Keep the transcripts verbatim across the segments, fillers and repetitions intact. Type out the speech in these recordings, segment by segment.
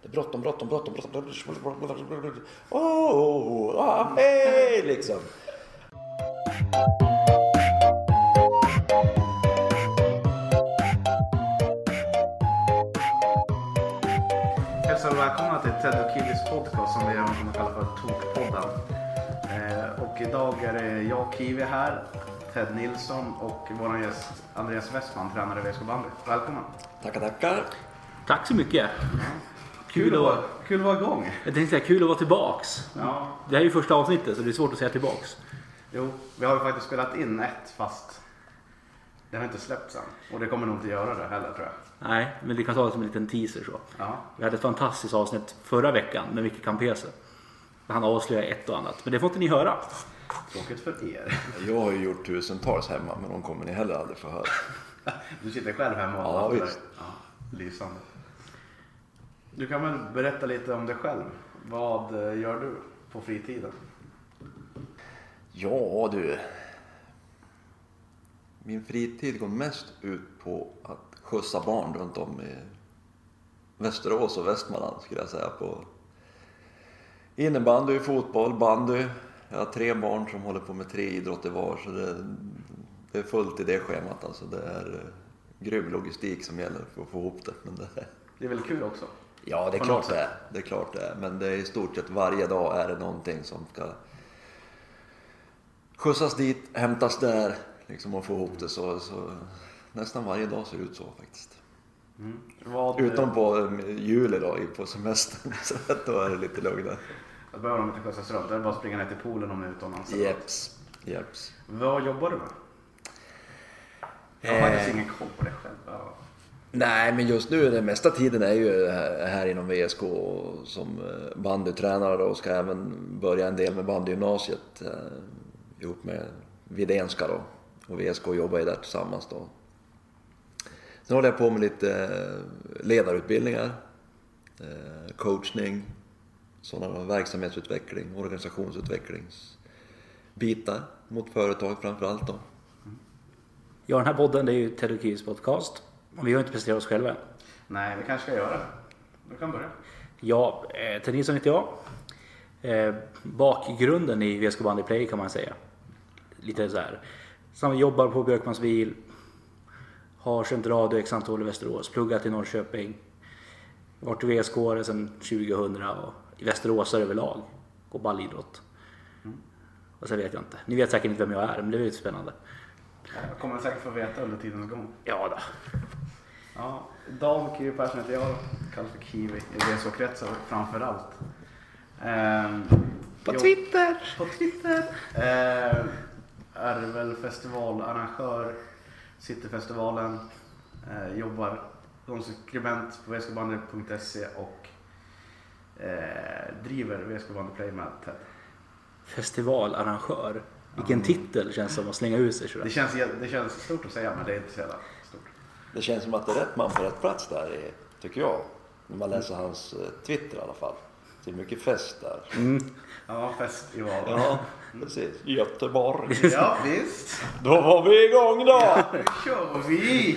bråttom, bråttom, bråttom, bråttom. Åh, oh, oh, hej, liksom. Hälsar och välkomna till Ted och Kiwis podcast som vi även kommer kalla för Tokpodden. Eh, och idag är det jag, Kiwi här, Ted Nilsson och vår gäst Andreas Westman, tränare i V S K Bandy. Välkommen. Tackar, tackar. Tack så mycket. Ja. Kul, Kul, att vara, att, kul att vara igång. jag tänkte säga kul att vara tillbaks. Ja. Det här är ju första avsnittet så det är svårt att säga tillbaks. Jo, vi har ju faktiskt spelat in ett fast det har inte släppts än. Och det kommer nog inte göra det heller, tror jag. Nej, men det kan ta det som en liten teaser så. Ja. Vi hade ett fantastiskt avsnitt förra veckan med Micke Campese. Han avslöjar ett och annat, men det får inte ni höra. Tråkigt för er. Jag har ju gjort tusentals hemma, men de kommer ni heller aldrig få höra. Du sitter själv hemma och ja, allt visst. Ja, lysande. Du kan väl berätta lite om dig själv. Vad gör du på fritiden? Ja du, min fritid går mest ut på att skjutsa barn runt om i Västerås och Västmanland skulle jag säga, på innebandy, fotboll, bandy. Jag har tre barn som håller på med tre idrotter var, så det, det är fullt i det schemat. Alltså det är grym logistik som gäller för att få ihop det. Men det, Det är väl kul också? ja, det är På klart något det är. sätt. Det är klart det är. Men det är i stort sett varje dag är det någonting som ska skjutsas dit, hämtas där liksom, och få ihop det. Så, så nästan varje dag ser det ut så faktiskt. Mm. Vad, Utom på juli då, på semestern. Så då är det lite lugnare. Jag behöver de inte skjutsas runt. Det är bara att springa ner till poolen om ni är utomlands. Jeps, jeps. Vad jobbar du med? Jag har Eh. faktiskt ingen koll på det själv. Ja. Nej, men just nu den mesta tiden är ju här, här inom V S K som bandytränare och ska även börja en del med bandygymnasiet eh, ihop med Videnska då. Och V S K jobbar ju där tillsammans då. Sen håller jag på med lite ledarutbildningar, eh, coachning, sådana verksamhetsutveckling, organisationsutvecklingsbitar mot företag framförallt då. Ja, den här podden det är ju Ted och Kiwis podcast. Och vi har inte presenterat oss själva än. Nej, vi kanske ska göra det. Du kan börja. Ja, eh, Ted Nilsson heter jag. Eh, bakgrunden i V S K Bandy Play kan man säga. Lite så här. Som jobbar på Björkmansvil. Har känt radio x antal i Västerås. Pluggat i Norrköping. Varit i V S K sedan tjugohundra och i Västerås överlag. Och ballidrott. Mm. Och så vet jag inte. Ni vet säkert inte vem jag är, men det är lite spännande. Jag kommer säkert få veta under tidens gång. Ja då. Ja, Dan Kiwi Persson heter jag. Kallas för Kiwi i V S K-kretsar framförallt. Ehm, På jag- Twitter! På Twitter. Ehm, är väl festivalarrangör. Cityfestivalen. Ehm, jobbar som skribent på v s k bandy punkt se och eh, driver V S K Bandy Play med Ted. Festivalarrangör. Vilken Mm. titel känns som att slänga ut sig sådär. Det känns, det känns stort att säga, men det är inte så jävla stort. Det känns som att det är rätt man på rätt plats där, tycker jag. När man läser hans Twitter i alla fall. Det är mycket fest där. Mm. Ja, festival. Ja, precis. Göteborg. Ja, visst. Då var vi igång då! Nu kör vi!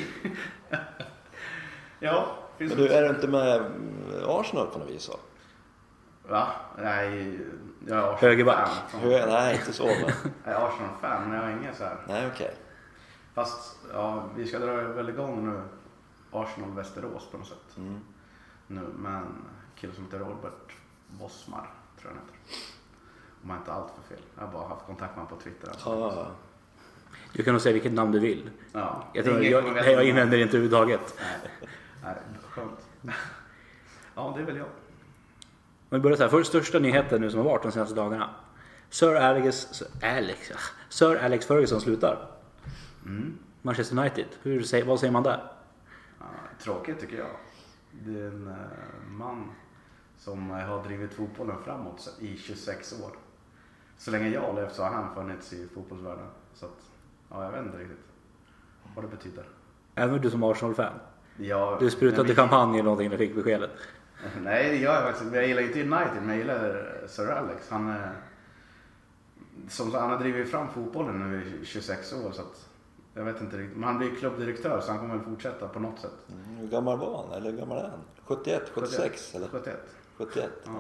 Ja, finns Men du, är du inte med Arsenal på något vis så? Va? Nej, jag är Arsenal Högerback. fan. Hur, nej, inte så men... Jag är Arsenal-fan, men jag har ingen så här. Nej, okej. Fast, ja, vi ska dra väl igång nu Arsenal-Västerås på något sätt. Mm. Nu, men kille som heter Robert Bossmar, tror jag han heter. Om jag inte allt för fel. Jag har bara haft kontakt med honom på Twitter. Alltså. Ah, Du kan nog säga vilket namn du vill. Ja, Jag, tror, ingen jag, kommer jag, veta jag vem invänder inte överhuvudtaget. Nej, nej, skönt. Ja, det är väl jag. Om vi börjar så här, först största nyheten nu som har varit de senaste dagarna. Sir Alex, Sir Alex, ja. Sir Alex Ferguson slutar. Mm. Manchester United. Hur, säger- vad säger man där? Ja, tråkigt tycker jag. Det är en eh, man som eh, har drivit fotbollen framåt i tjugosex år. Så länge jag har levt så har han funnits i fotbollsvärlden. Så att, ja, jag vet inte riktigt vad det betyder. Även du som Arsenal-fan. Jag, Du sprutade men- kampanj eller någonting när du fick beskedet. Nej, det gör jag faktiskt. Jag gillar inte United, men jag gillar Sir Alex. Han, är, som, han har drivit fram fotbollen nu i tjugosex år. Så att, Jag vet inte riktigt. Men han blir klubbdirektör så han kommer väl fortsätta på något sätt. Mm, hur gammal var han? Eller hur gammal är han? sjuttioett, sjuttiosex? Eller? sjuttioett. sjuttioett? Ja.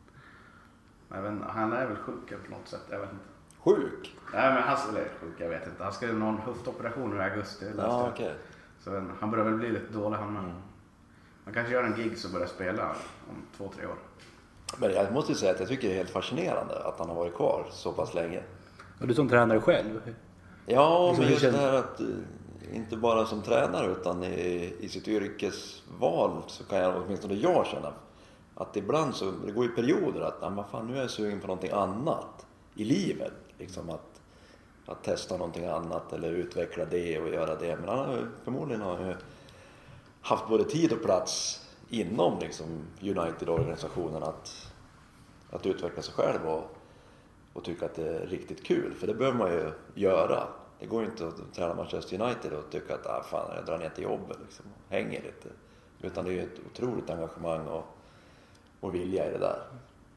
Jag vet inte, han är väl sjuk på något sätt, jag vet inte. Sjuk? Nej men han är sjuk, jag vet inte. Han ska göra någon höftoperation nu i augusti. Ja, okej. Okay. Så han börjar väl bli lite dålig han med. Mm. Man kanske gör en gig så börjar spela om två, tre år. Men jag måste ju säga att jag tycker det är helt fascinerande att han har varit kvar så pass länge. Och du som tränare själv? Ja, men just det här att inte bara som tränare utan i, i sitt yrkesval så kan jag åtminstone jag känna att ibland så det går i perioder att ah, men fan, nu är jag sugen på någonting annat i livet. Liksom att, att testa någonting annat eller utveckla det och göra det. Men han har förmodligen har haft både tid och plats inom liksom United-organisationen att, att utveckla sig själv och, och tycka att det är riktigt kul. För det behöver man ju göra. Det går ju inte att träna Manchester United och tycka att ah, fan, jag drar ner till jobbet liksom, och hänger lite. Utan det är ju ett otroligt engagemang och, och vilja i det där.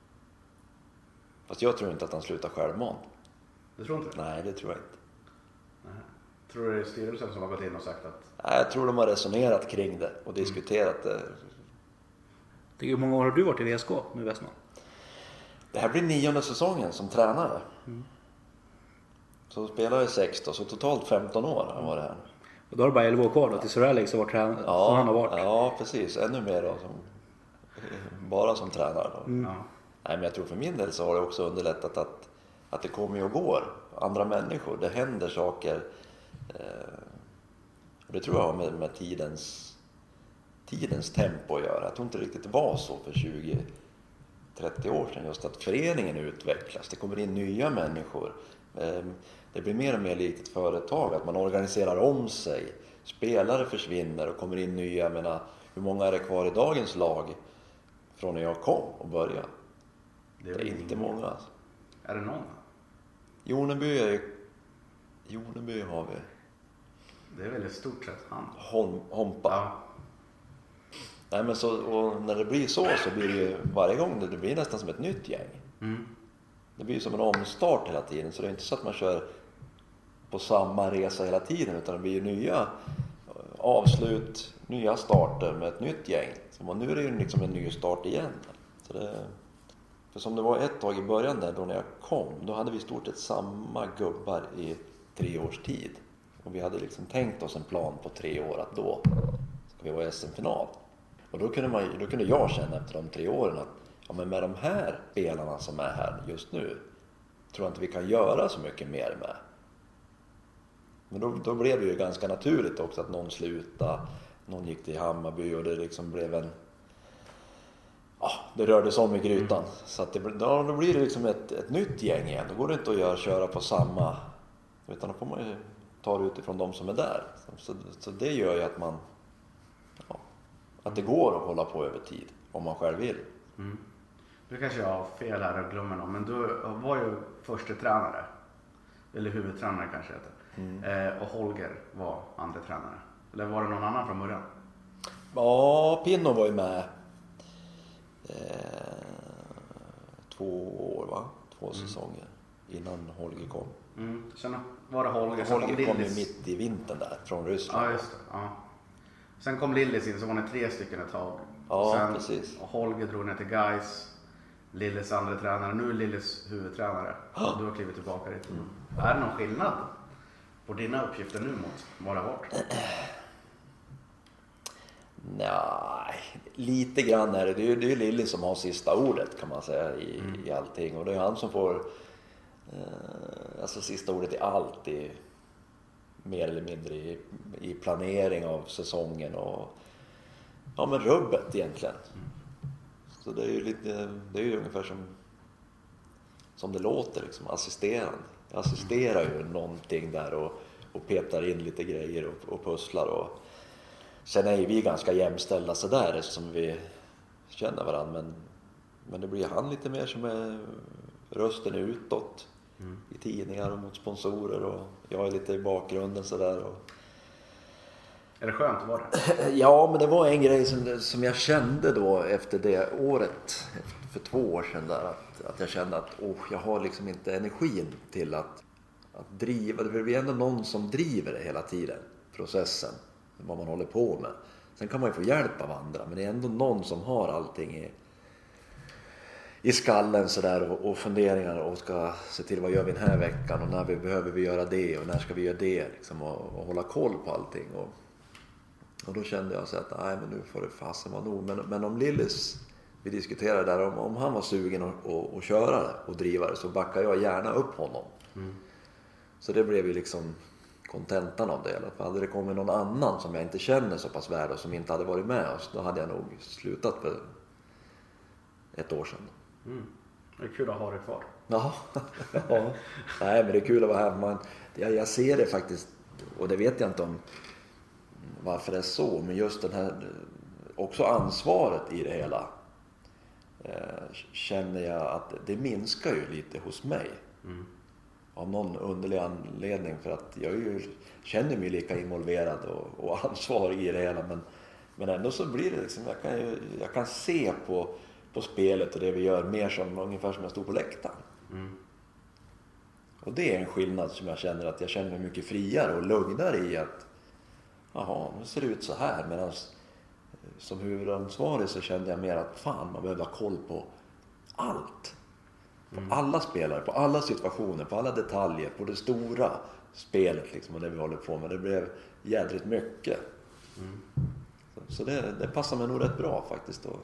Fast jag tror inte att han slutar självmant. Du tror inte det? Nej, det tror jag inte. Nej. Tror du det är styrelsen som har gått in och sagt att... Nej, jag tror de har resonerat kring det och diskuterat det. Hur många år har du varit i V S K nu i Västman? Det här blir nionde säsongen som tränare. Mm. Så spelade jag sexton, så totalt femton år har jag varit här. Och då har du bara elva år kvar då, till Sir Alex har varit tränare, ja, som han har varit. Ja, precis. Ännu mer då, som, bara som tränare. Då. Mm. Ja. Nej, men jag tror för min del så har det också underlättat att, att det kommer och går. Andra människor, det händer saker. Eh, och det tror jag har med, med tidens, tidens tempo att göra. Jag tror inte riktigt det var så för tjugo trettio år sedan. Just att föreningen utvecklas, det kommer in nya människor. Eh, det blir mer och mer likt ett företag, att man organiserar om sig. Spelare försvinner och kommer in nya. Jag menar, hur många är det kvar i dagens lag från när jag kom och började? Det är, det är inte många. Alltså. Är det någon? Joneby är Joneby har vi. Det är väl i stort sett han. Holm, Hompa. Ja. Nej, men så, och när det blir så så blir det ju varje gång det, det blir nästan som ett nytt gäng. Mm. Det blir som en omstart hela tiden, så det är inte så att man kör på samma resa hela tiden, utan det blir ju nya avslut, nya starter med ett nytt gäng. Så nu är det ju liksom en ny start igen. Så det, för som det var ett tag i början där då när jag kom, då hade vi i stort sett samma gubbar i tre års tid. Och vi hade liksom tänkt oss en plan på tre år att då ska vi vara i S M-final. Och då kunde, man, då kunde jag känna efter de tre åren att ja, men med de här spelarna som är här just nu tror jag inte vi kan göra så mycket mer med. Men då, då blev det ju ganska naturligt också att någon slutade, någon gick till Hammarby och det liksom blev en... Ja, det rörde sig om i grytan. Mm. Så att det, då, då blir det liksom ett, ett nytt gäng igen. Då går det inte att göra, köra på samma, utan då får man ju ta det utifrån de som är där. Så, så det gör ju att man... Ja, att det går att hålla på över tid om man själv vill. Mm. Nu kanske jag har fel här och glömmer någon, men du var ju första tränare. Eller huvudtränare kanske heter. Mm. Eh, och Holger var andra tränare. Eller var det någon annan från början? Ja, Pinno var ju med eh, två år va? Två mm. säsonger innan Holger kom. Mm. Sen var det Holger. Sen Holger kom, kom ju mitt i vintern där från Ryssland. Ja, just det. Ja. Sen kom Lillis in, så var det tre stycken ett tag. Ja, sen, precis. Och Holger drog ner till Gais. Lillis andra tränare. Nu är Lillis huvudtränare. Ja. Och du har klivit tillbaka dit. Mm. Är det någon skillnad på dina uppgifter nu mot vad det har varit? Nej, lite grann är det. Det är ju det är Lilly som har sista ordet kan man säga i, mm. i allting. Och det är han som får eh, alltså sista ordet i allt. I, mer eller mindre i, i planering av säsongen och ja, men rubbet egentligen. Mm. Så det är ju lite, det är ju ungefär som som det låter liksom, assisterande. Jag assisterar ju någonting där och, och petar in lite grejer och, och pusslar och sen är ju vi ganska jämställda så där som vi känner varandra, men men det blir han lite mer som är rösten utåt mm. i tidningar och mot sponsorer och jag är lite i bakgrunden så där och är det skönt var det? Ja, men det var en grej som, som jag kände då efter det året, för två år sedan där, att, att jag kände att oh, jag har liksom inte energin till att, att driva, det blir ändå någon som driver det hela tiden, processen, vad man håller på med. Sen kan man ju få hjälp av andra, men det är ändå någon som har allting i, i skallen så där, och, och funderingar och ska se till vad gör vi den här veckan och när vi behöver vi göra det och när ska vi göra det liksom, och, och hålla koll på allting. Och, och då kände jag så att nej, men nu får det fasen vara nog. Men, men om Lillis, vi diskuterade där, om, om han var sugen att och, och köra det och driva det, så backar jag gärna upp honom. Mm. Så det blev ju liksom kontentan av det. För hade det kommit någon annan som jag inte känner så pass väl och som inte hade varit med oss, då hade jag nog slutat för ett år sedan. Mm. Det är kul att ha det kvar. Ja, ja. Nej, men det är kul att vara här. Man, jag, jag ser det faktiskt, och det vet jag inte om varför det är så, men just den här, också ansvaret i det hela, eh, känner jag att det minskar ju lite hos mig. Mm. Av någon underlig anledning, för att jag ju känner mig lika involverad och, och ansvarig i det hela, men, men ändå så blir det liksom, jag kan, ju, jag kan se på, på spelet och det vi gör mer som ungefär som jag stod på läktaren. Mm. Och det är en skillnad som jag känner, att jag känner mig mycket friare och lugnare i att jaha, nu ser det ut så här, medan som huvudansvarig så kände jag mer att fan, man behöver ha koll på allt. På mm. alla spelare, på alla situationer, på alla detaljer, på det stora spelet liksom, och det vi håller på med. Det blev jädrigt mycket. Mm. Så, så det, det passar mig nog rätt bra faktiskt då.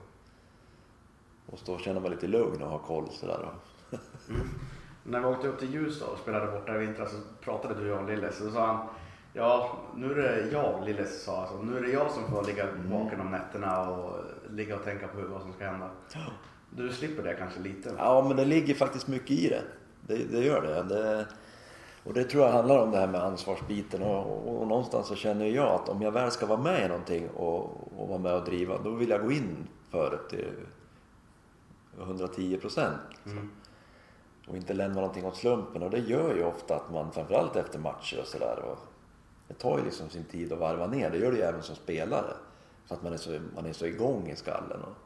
Och stå och känna mig lite lugn och ha koll sådär. Mm. När vi åkte upp till Ljusdal och spelade borta i vintras så pratade du och jag om Lilles. Så sa han, ja nu är det jag, Lilles sa alltså, nu är det jag som får ligga vaken om nätterna och ligga och tänka på vad som ska hända. Du slipper det kanske lite. Ja, men det ligger faktiskt mycket i det. Det, det gör det. det. Och det tror jag handlar om det här med ansvarsbiten. Och, och, och någonstans så känner jag att om jag väl ska vara med i någonting och, och vara med och driva, då vill jag gå in för det till hundratio procent. Mm. Och inte lämna någonting åt slumpen. Och det gör ju ofta att man, framförallt efter matcher och sådär, det tar ju liksom sin tid att varva ner. Det gör det ju även som spelare. För att man är så, man är så igång i skallen. Och,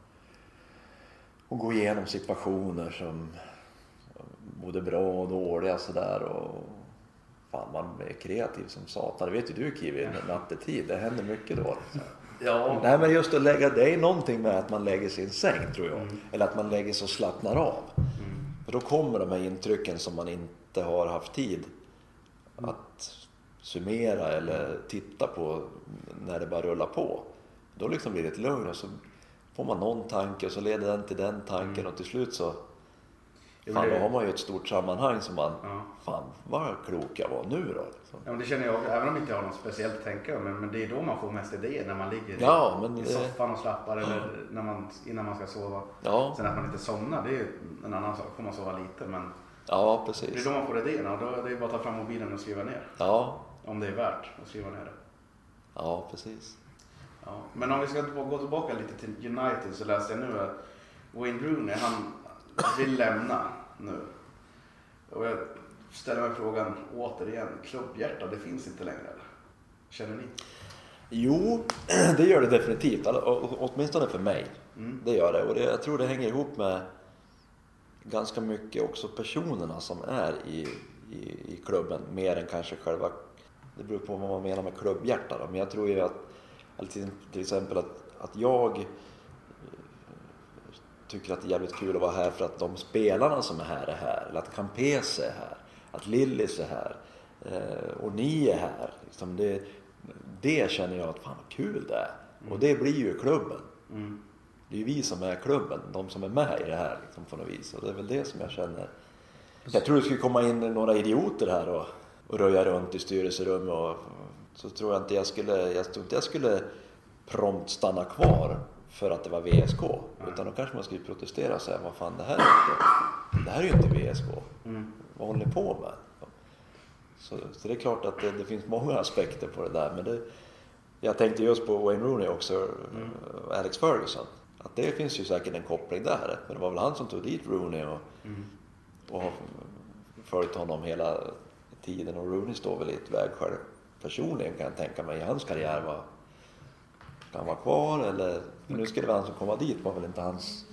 och gå igenom situationer som både bra och dåliga sådär, och fan, man är kreativ som satan. Det vet ju du, Kiwi, nattetid, det händer mycket då. Ja. Nej, men just att lägga, det är någonting med att man lägger sin säng, tror jag. Mm. Eller att man lägger sig och slappnar av. Mm. För då kommer de här intrycken som man inte har haft tid att summera eller titta på när det bara rullar på. Då liksom blir det ett lugn och så får man någon tanke och så leder den till den tanken, mm. och till slut så fan, då har man ju ett stort sammanhang som man, ja. Fan vad klok jag var nu då. Liksom. Ja, men det känner jag, även om inte jag har något speciellt tänka, men, men det är då man får mest idéer, när man ligger ja, i, men i det... soffan och slappar, ja. Eller när man, innan man ska sova. Ja. Sen att man inte somnar, det är en annan sak, får man sova lite, men ja, precis. Det är då man får idéerna, och då är det bara att ta fram mobilen och skriva ner. Ja. Om det är värt att skriva ner det. Ja, precis. Ja. Men om vi ska gå tillbaka lite till United, så läste jag nu att Wayne Rooney, han vill lämna nu. Och jag ställer mig frågan återigen, klubbhjärta, det finns inte längre, eller? Känner ni? Jo, det gör det definitivt, åtminstone för mig. Mm. Det gör det, och det, jag tror det hänger ihop med ganska mycket också personerna som är i, i, i klubben, mer än kanske själva, det beror på vad man menar med klubbhjärta då. Men jag tror ju att till exempel att, att jag tycker att det är jävligt kul att vara här för att de spelarna som är här är här, eller att Campese är här, att Lillis är här, eh, och ni är här liksom. det, det känner jag att fan vad kul det är. Mm. Och det blir ju klubben. Mm. Det är ju vi som är klubben, de som är med i det här liksom, på något vis. Och det är väl det som jag känner. Jag tror det skulle komma in några idioter här och, och röja runt i styrelserum, och så tror jag inte jag skulle, jag tror inte jag skulle prompt stanna kvar för att det var V S K. Mm. Utan då kanske man skulle protestera och säga, vad fan, det här är inte, det här är ju inte V S K. Mm. Vad håller ni på med? Så, så det är klart att det, det finns många aspekter på det där. Men det, jag tänkte just på Wayne Rooney också, mm. Alex Ferguson. Att det finns ju säkert en koppling där. Men det var väl han som tog dit Rooney och, mm. och har följt honom hela tiden. Och Rooney står väl i ett vägskäl personligen, kan jag tänka mig, i hans karriär. Var, kan han vara kvar? Eller, nu ska det vara han som komma dit, var väl inte hans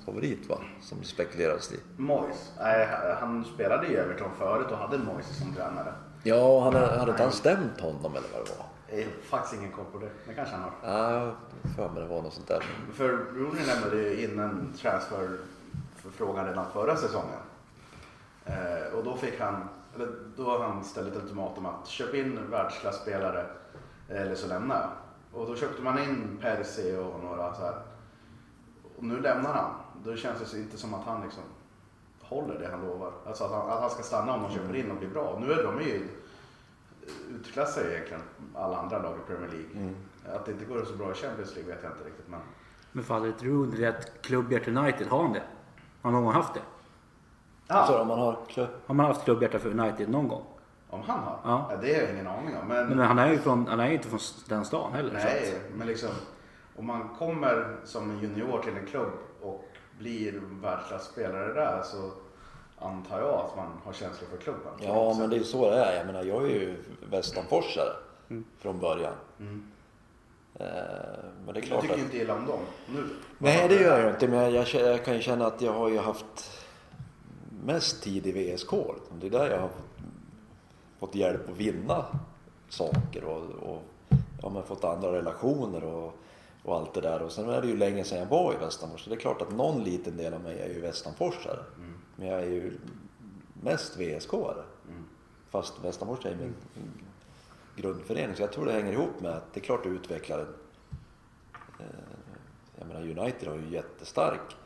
favorit va? Som det spekuleras i. Moyes. Nej, han spelade i Everton förut och hade Moyes som tränare. Ja, han hade, hade inte han stämt honom eller vad det var? Jag har faktiskt ingen koll på det. Det kanske han har. Ja, för mig det var något sånt där. För Rooney lämnade ju in en transferförfrågan redan förra säsongen. Eh, och då fick han, eller då har han ställt ett ultimatum att köpa in världsklasspelare eller så lämna jag. Och då köpte man in Percy och några så här. Och nu lämnar han. Då känns det inte som att han liksom håller det han lovar. Alltså att han, att han ska stanna om de köper in och blir bra. Nu är de ju utklassade egentligen alla andra lag i Premier League. Mm. Att det inte går så bra i Champions League vet jag inte riktigt. Men, men fallet Rooney är att klubbhjärta United har han det? Har någon haft det? Ja. Så om man har, har man haft klubbhjärta för United någon gång? Om han har? Ja. Ja, det har jag ingen aning om. Men, men han är ju från, han är inte från den stan heller. Nej, så. Men liksom om man kommer som en junior till en klubb och blir världsklasspelare där så antar jag att man har känslor för klubben. Ja, men det är så det är. Jag menar, jag är ju västanforsare mm. från början. Mm. Eh, men det är klart jag tycker att... inte illa om dem nu. Nej, det gör jag inte. Men jag, jag kan ju känna att jag har ju haft mest tid i V S K. Det är där jag har fått hjälp att vinna saker och, och ja, men fått andra relationer och, och allt det där. Och sen är det ju länge sedan jag var i Västanfors. Så det är klart att någon liten del av mig är ju västanforsare. Mm. Men jag är ju mest V S K-are. Mm. Fast Västanfors är min mm. grundförening. Så jag tror det hänger ihop med att det är klart att utveckla den. Jag menar, United har ju jättestark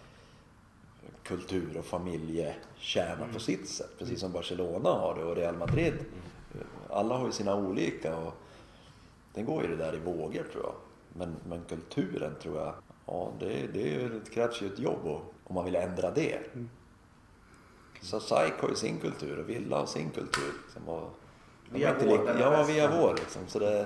kultur och familjekärna mm. på sitt sätt. Precis som Barcelona har det och Real Madrid. Mm. Alla har ju sina olika och den går ju det där i vågor tror jag. Men, men kulturen tror jag, ja det, det, det krävs ju ett jobb och, om man vill ändra det. Mm. Så SAIK har ju sin kultur och Villa har sin kultur. Liksom, och, via vår, lika, ja, via vår liksom. Så det,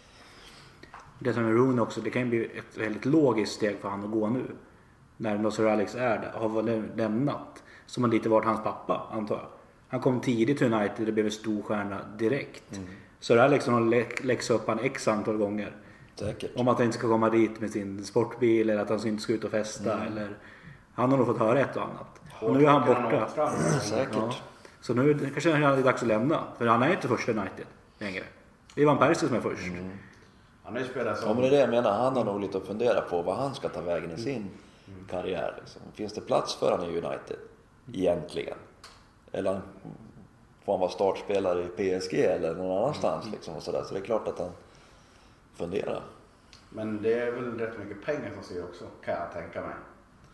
det som är Rooney också, det kan ju bli ett väldigt logiskt steg för han att gå nu. När Sir Alex är där, har lämnat. Som har lite varit hans pappa, antar jag. Han kom tidigt till United, det blev en stor stjärna direkt. Mm. Sir Alex har lä- läxat upp han x antal gånger. Säkert. Om att han inte ska komma dit med sin sportbil eller att han inte ska ut och festa. Mm. Eller, han har nog fått höra ett och annat. Och nu är han borta. Ja, säkert. Ja. Så nu kanske det är dags att lämna. För han är inte första United längre. Det är Van Persie som är först. Mm. Han har ju spelat som... Ja, men det är det jag menar. Han har nog lite att fundera på vad han ska ta vägen i sin mm. karriär. Liksom. Finns det plats för han i United? Egentligen. Eller får han vara startspelare i P S G eller någon annanstans. Mm. Liksom, och så, där. Så det är klart att han funderar. Men det är väl rätt mycket pengar som styr också, kan jag tänka mig.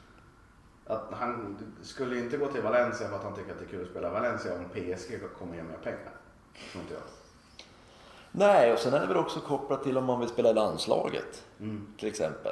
Att han skulle inte gå till Valencia för att han tycker att det är kul att spela Valencia om P S G kommer ge mer pengar. Tror inte jag. Nej, och sen är det väl också kopplat till om man vill spela i landslaget. Mm. Till exempel.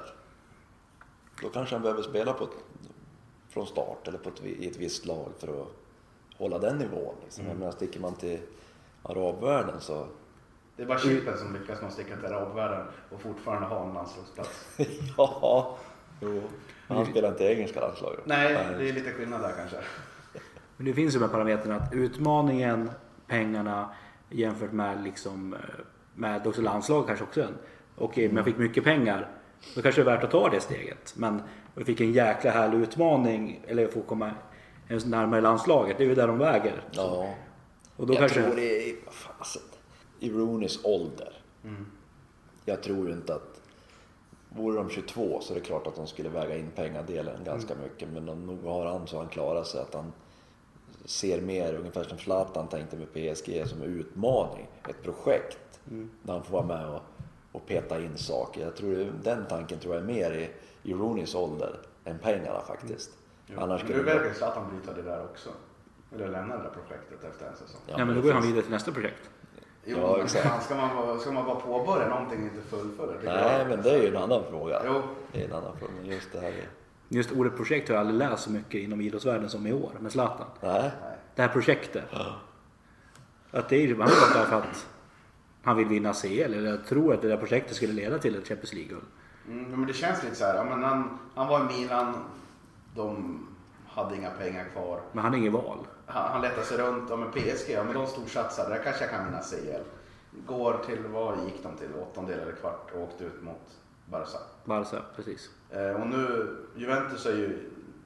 Då kanske han behöver spela på ett, från start eller på ett, i ett visst lag för att hålla den nivån. Liksom. Mm. Men sticker man till arabvärlden så... Det är bara Chippen som lyckas med att sticka till arabvärlden och fortfarande ha en landslagsplats. Ja, jo. Han spelar inte engelska landslaget. Nej, Nej, det är lite skillnad där kanske. Men det finns ju de här parametrarna att utmaningen, pengarna jämfört med liksom med också landslag kanske också. Okej, mm. men jag fick mycket pengar. Då kanske det är värt att ta det steget. Men jag fick en jäkla härlig utmaning eller få komma närmare landslaget. Det är ju där de väger. Ja. Och då jag kanske... tror det är fasen, i Rooneys ålder. Mm. Jag tror inte att vore de tjugotvå så är det klart att de skulle väga in pengadelen ganska mm. mycket. Men om nog har han så han klarar sig att han ser mer ungefär som Zlatan tänkte med P S G som utmaning. Ett projekt mm. där han får vara med och, och peta in saker. Jag tror den tanken tror jag är mer i, i Rooneys ålder än pengarna faktiskt. Mm. Annars men du verkar Zlatan bryta det där också. Eller lämna det där projektet efter en säsong. Ja, ja men då går han vidare till nästa projekt. Jo, ja, exakt. Ska man vara, ska man vara påbörja någonting inte fullfölja? Nej, men det är ju en annan fråga. Jo. Det är en annan fråga, men just det här är... Just ordet projekt har jag aldrig läst så mycket inom idrottsvärlden som i år med Zlatan. Nej. Det här projektet. Ja. Att det är ju bara därför att han vill vinna C L eller jag tror att det där projektet skulle leda till ett Champions League-guld. Mm, men det känns lite så här, ja, men han, han var i Milan, de hade inga pengar kvar. Men han har ingen val. Han, han letade sig runt, ja, med P S G, ja, men de storsatsade, där kanske jag kan vinna C L. Går till, vad gick de till? Åttondel eller kvart och åkte ut mot Barca. Barca, precis. Eh, och nu, Juventus är ju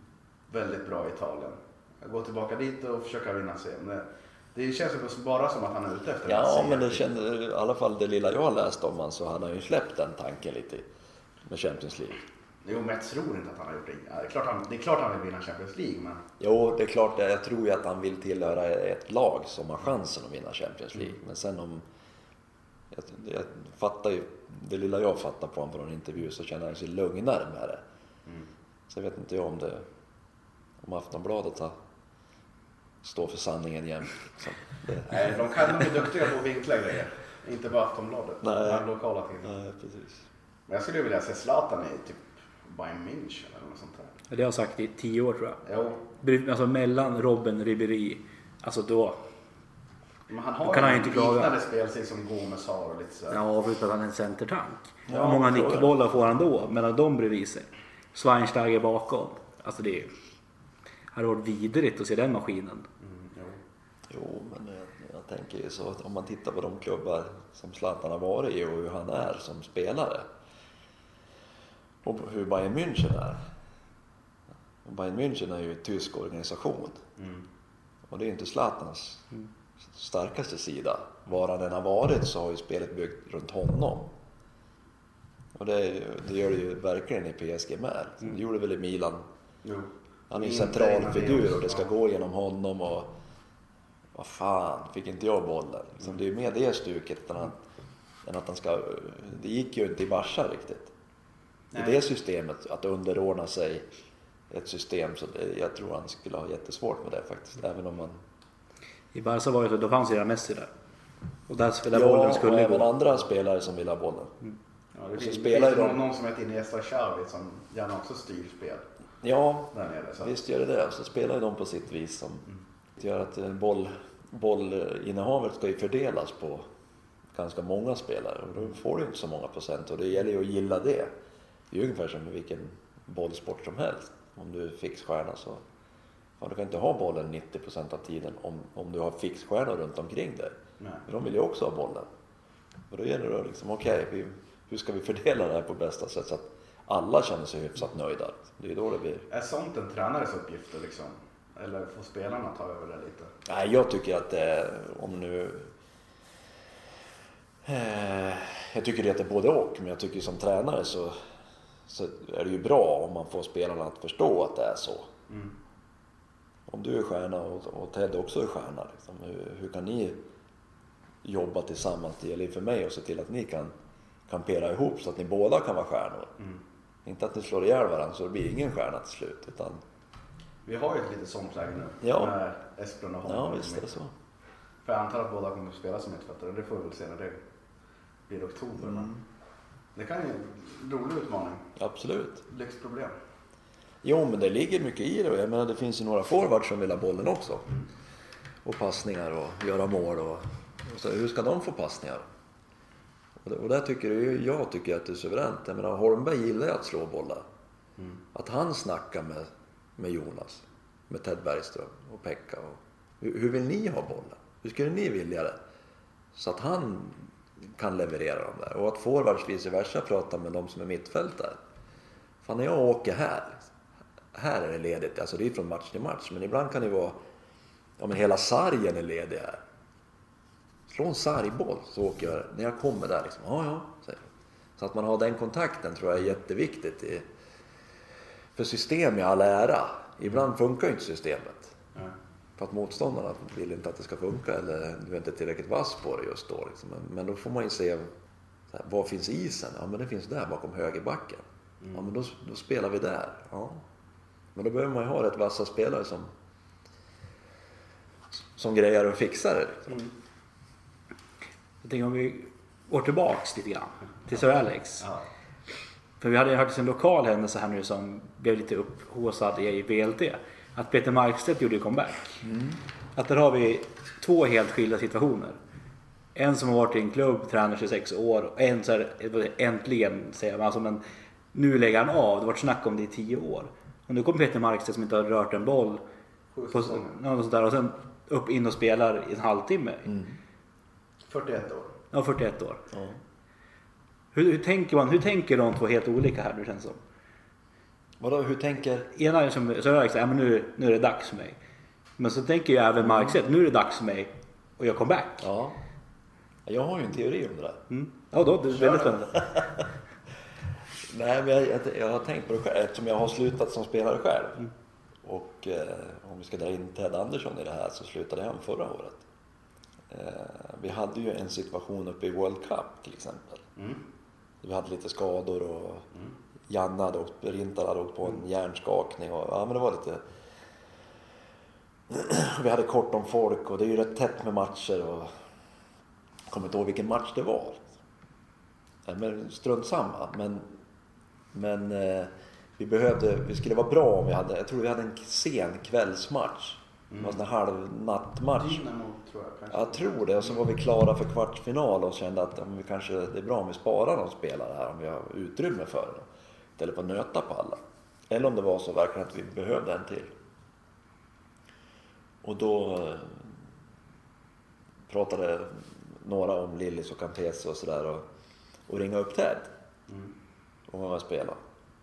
väldigt bra i Italien. Jag går tillbaka dit och försöker vinna C M. Det, det känns ju bara som att han är ute efter Ja, C M. men det kände, i alla fall det lilla jag har läst om han, så hade han ju släppt den tanken lite med Champions League. Jo, men jag tror inte att han har gjort det. Ja, det, är klart han, det är klart han vill vinna Champions League, men... Jo, det är klart. Jag tror ju att han vill tillhöra ett lag som har chansen att vinna Champions League. Men sen om... Jag, jag fattar ju... Det lilla jag fattar på honom från en intervju, så känner han sig lugnare med det. Mm. Så jag vet inte om det... Om Aftonbladet har... står för sanningen igen. Så det... Nej, de kan de är duktiga på att vinkla grejer. Inte bara Aftonbladet. Nej. De lokala tidningar. Nej, precis. Men jag skulle vilja se Zlatan i typ Bayern München eller något sånt där. Det har jag sagt i tio år tror jag. Jo. Alltså mellan Robben och Ribéry. Alltså då. Men han har Då kan han en inte klaga. liknande spelstil som Gomes har och lite sådär. Ja, förutom att han är en centertank. Ja, Hur många så är det. nickbollar får han då? Mellan de bredvid sig. Schweinsteiger bakom. Alltså det är ju... Det hade varit vidrigt att se den maskinen. Mm, jo. Jo, men jag, jag tänker ju så att om man tittar på de klubbar som Zlatan har varit i och hur han är som spelare. Och hur Bayern München är. Och Bayern München är ju en tysk organisation. Mm. Och det är inte Zlatans mm. starkaste sida. Var han än har varit så har ju spelet byggt runt honom. Och det, det gör det ju verkligen i P S G med. Mm. Det gjorde väl i Milan. Jo. Han är ju central figur och det ska gå genom honom och vad fan, fick inte jag bollen? Liksom, det är ju mer det stuket än att, än att han ska, det gick ju inte i Barca riktigt. Nej. I det systemet, att underordna sig ett system, så det, jag tror han skulle ha jättesvårt med det faktiskt, även om man... I Barca var det så, då fanns ju redan Messi där. Och där spelade ja, bollen skulle och även gå. andra spelare som vill ha bollen. Mm. Ja, det och så finns, spelar det ju finns de... någon som heter Iniesta Xavi som gärna också styr spel. Ja, där nere, så. Visst gör det det. Så spelar ju de på sitt vis som mm. gör att boll, bollinnehavet ska ju fördelas på ganska många spelare. Och då får du inte så många procent och det gäller ju att gilla det. Det är ju ungefär som med vilken bollsport som helst. Om du är fixstjärna så fan, du kan inte ha bollen nittio procent av tiden om, om du har fixstjärnor runt omkring dig. Nej. Men de vill ju också ha bollen. Och då gäller det liksom, okej, okay, hur ska vi fördela det här på bästa sätt så att alla känner sig hyfsat nöjda. Det är då det blir. Är sånt en tränares uppgifter liksom? Eller får spelarna ta över det lite? Nej, jag tycker att det är, om nu... Eh, jag tycker det är både och, men jag tycker som tränare så, så är det ju bra om man får spelarna att förstå att det är så. Mm. Om du är stjärna och, och Ted också är stjärna, liksom, hur, hur kan ni jobba tillsammans? Det gäller för mig och se till att ni kan kampera ihop så att ni båda kan vara stjärnor. Mm. Inte att ni slår ihjäl varandra så det blir ingen stjärna till slut. Utan... Vi har ju ett litet sånt läge nu. Ja. Med Esplund och Holm. Ja, visst är det så. För jag antar att båda kommer att spela som mittfältare. Det får vi väl se när det blir oktober. Mm. Det kan ju en rolig utmaning. Absolut. Lyxproblem. Jo, men det ligger mycket i det. Jag menar, det finns ju några forwards som vill ha bollen också. Mm. Och passningar och göra mål. Och, och så, hur ska de få passningar? Och, det, och där tycker jag, jag tycker att det är suveränt. Jag menar, Holmberg gillar ju att slå bollar. Mm. Att han snackar med, med Jonas, med Ted Bergström och Pekka. Och, hur, hur vill ni ha bollen? Hur skulle ni vilja det? Så att han kan leverera dem där. Och att forwards vice versa pratar med de som är mittfältare. Fan, när jag åker här, här är det ledigt. Alltså det är från match till match. Men ibland kan det vara, ja men hela sargen är ledig här. Slå en sargboll så åker jag, när jag kommer där liksom, ja ja. Säger. Så att man har den kontakten tror jag är jätteviktigt. I, för system i all ära. Ibland funkar ju inte systemet. Mm. För att motståndarna vill inte att det ska funka eller du är inte tillräckligt vass på det just då. Liksom. Men, men då får man ju se, så här, var finns isen? Ja men det finns där bakom högerbacken. Mm. Ja men då, då spelar vi där. Ja. Men då behöver man ju ha rätt vassa spelare som som grejer och fixar det. Liksom. Mm. Jag tänker om vi går tillbaks lite grann till Sir Alex. Ja. För vi hade hört en lokal händelse här nu som blev lite upphåsad i V L T. Att Peter Markstedt gjorde comeback. Mm. Att där har vi två helt skilda situationer. En som har varit i en klubb, tränar tjugosex år. Och en så här, äntligen säger man. Alltså, men nu lägger han av. Det har varit snack om det i tio år. Och nu kommer Peter Markstedt som inte har rört en boll. På, något sånt där, och sen upp in och spelar i en halvtimme. Mm. fyrtioett år. Ja, fyrtioett år. Mm. Hur, hur tänker man? Hur tänker de två helt olika här nu känns som? Vadå, hur tänker... Ena är som, så är det liksom, ja, men nu, nu är det dags för mig. Men så tänker jag även Markstedt, nu är det dags för mig och jag kommer back. Ja. Jag har ju en teori om det där. Mm. Ja, då, det är väldigt spännande. Nej, men jag, jag, jag har tänkt på det själv eftersom jag har slutat som spelare själv. Mm. Och eh, om vi ska dra in Ted Andersson i det här så slutade han förra året. Eh, vi hade ju en situation uppe i World Cup till exempel. Mm. Vi hade lite skador och mm. Janne hade åkt, Rintar hade åkt på en hjärnskakning och ja, men det var lite... Vi hade kort om folk och det är ju rätt tätt med matcher och jag kommer inte ihåg vilken match det var. Men strunt samma. Men, men eh, vi behövde, vi skulle vara bra om vi hade, jag tror vi hade en sen kvällsmatch. Mm. En halvnattmatch. Dynamo, tror jag kanske. Jag tror det. Och så var vi klara för kvartsfinal och kände att om vi kanske, det är bra om vi sparar de spelare här, om vi har utrymme för det. Istället för att nöta på alla. Eller om det var så verkligen att vi behövde en till. Och då eh, pratade några om Lillis och Campese och sådär och, och ringa upp Ted. Mm. Och han var spela.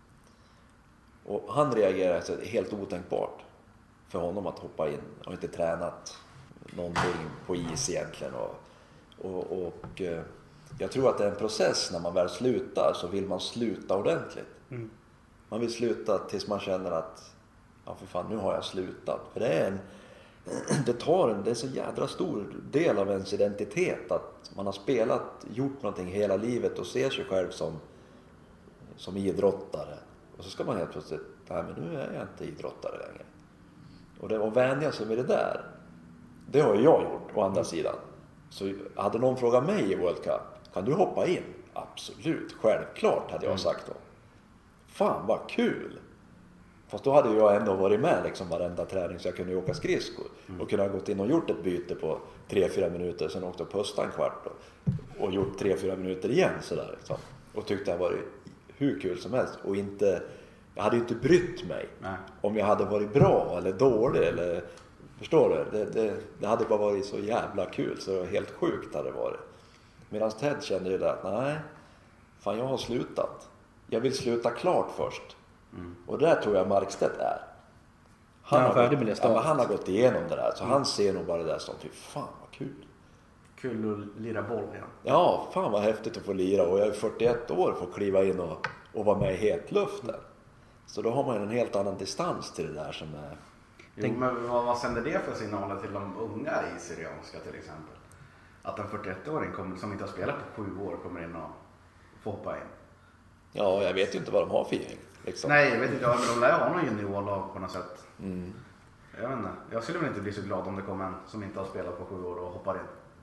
Och han reagerade så helt otänkbart för honom att hoppa in. Han har inte tränat någonting på is egentligen. Och, och, och eh, jag tror att det är en process när man väl slutar så vill man sluta ordentligt. Mm. Man vill sluta tills man känner att ja för fan, nu har jag slutat. För det är en det tar en, det är så jädra stor del av ens identitet att man har spelat, gjort någonting hela livet och ser sig själv som som idrottare. Och så ska man helt plötsligt, nej men nu är jag inte idrottare längre. Och det var vänja sig med det där. Det har ju jag gjort, å andra sidan. Så hade någon frågat mig i World Cup, kan du hoppa in? Absolut, självklart hade jag sagt då. Fan vad kul! Fast då hade jag ändå varit med liksom varenda träning så jag kunde åka skridskor. Mm. Och kunde ha gått in och gjort ett byte på tre fyra minuter. Sen åkte och pusta en kvart och, och gjort tre fyra minuter igen sådär liksom. Och tyckte det varit hur kul som helst. Och inte, jag hade ju inte brytt mig. Nej. Om jag hade varit bra eller dålig eller, förstår du? Det, det, det hade bara varit så jävla kul så det var helt sjukt hade det varit. Medan Ted kände ju det att nej, fan jag har slutat. Jag vill sluta klart först. Mm. Och där tror jag Markstedt är. Han, ja, har, gått, ja, han har gått igenom det där. Så mm. han ser nog bara det där som typ, fan vad kul. Kul att lira boll igen. Ja, fan vad häftigt att få lira. Och jag är fyrtioett år för att kliva in och, och vara med i hetluften. Mm. Så då har man en helt annan distans till det där som är... Jo, tänk... men vad, vad sänder det för signaler till de unga i Syrianska till exempel? Att en fyrtioett-åring kommer, som inte har spelat på sju år kommer in och får hoppa in. Ja, jag vet ju inte vad de har för gäng. Liksom. Nej, jag vet inte. Men de lär ha någon juniorlag på något sätt. Mm. Jag vet inte. Jag skulle väl inte bli så glad om det kom en som inte har spelat på sju år och hoppar in.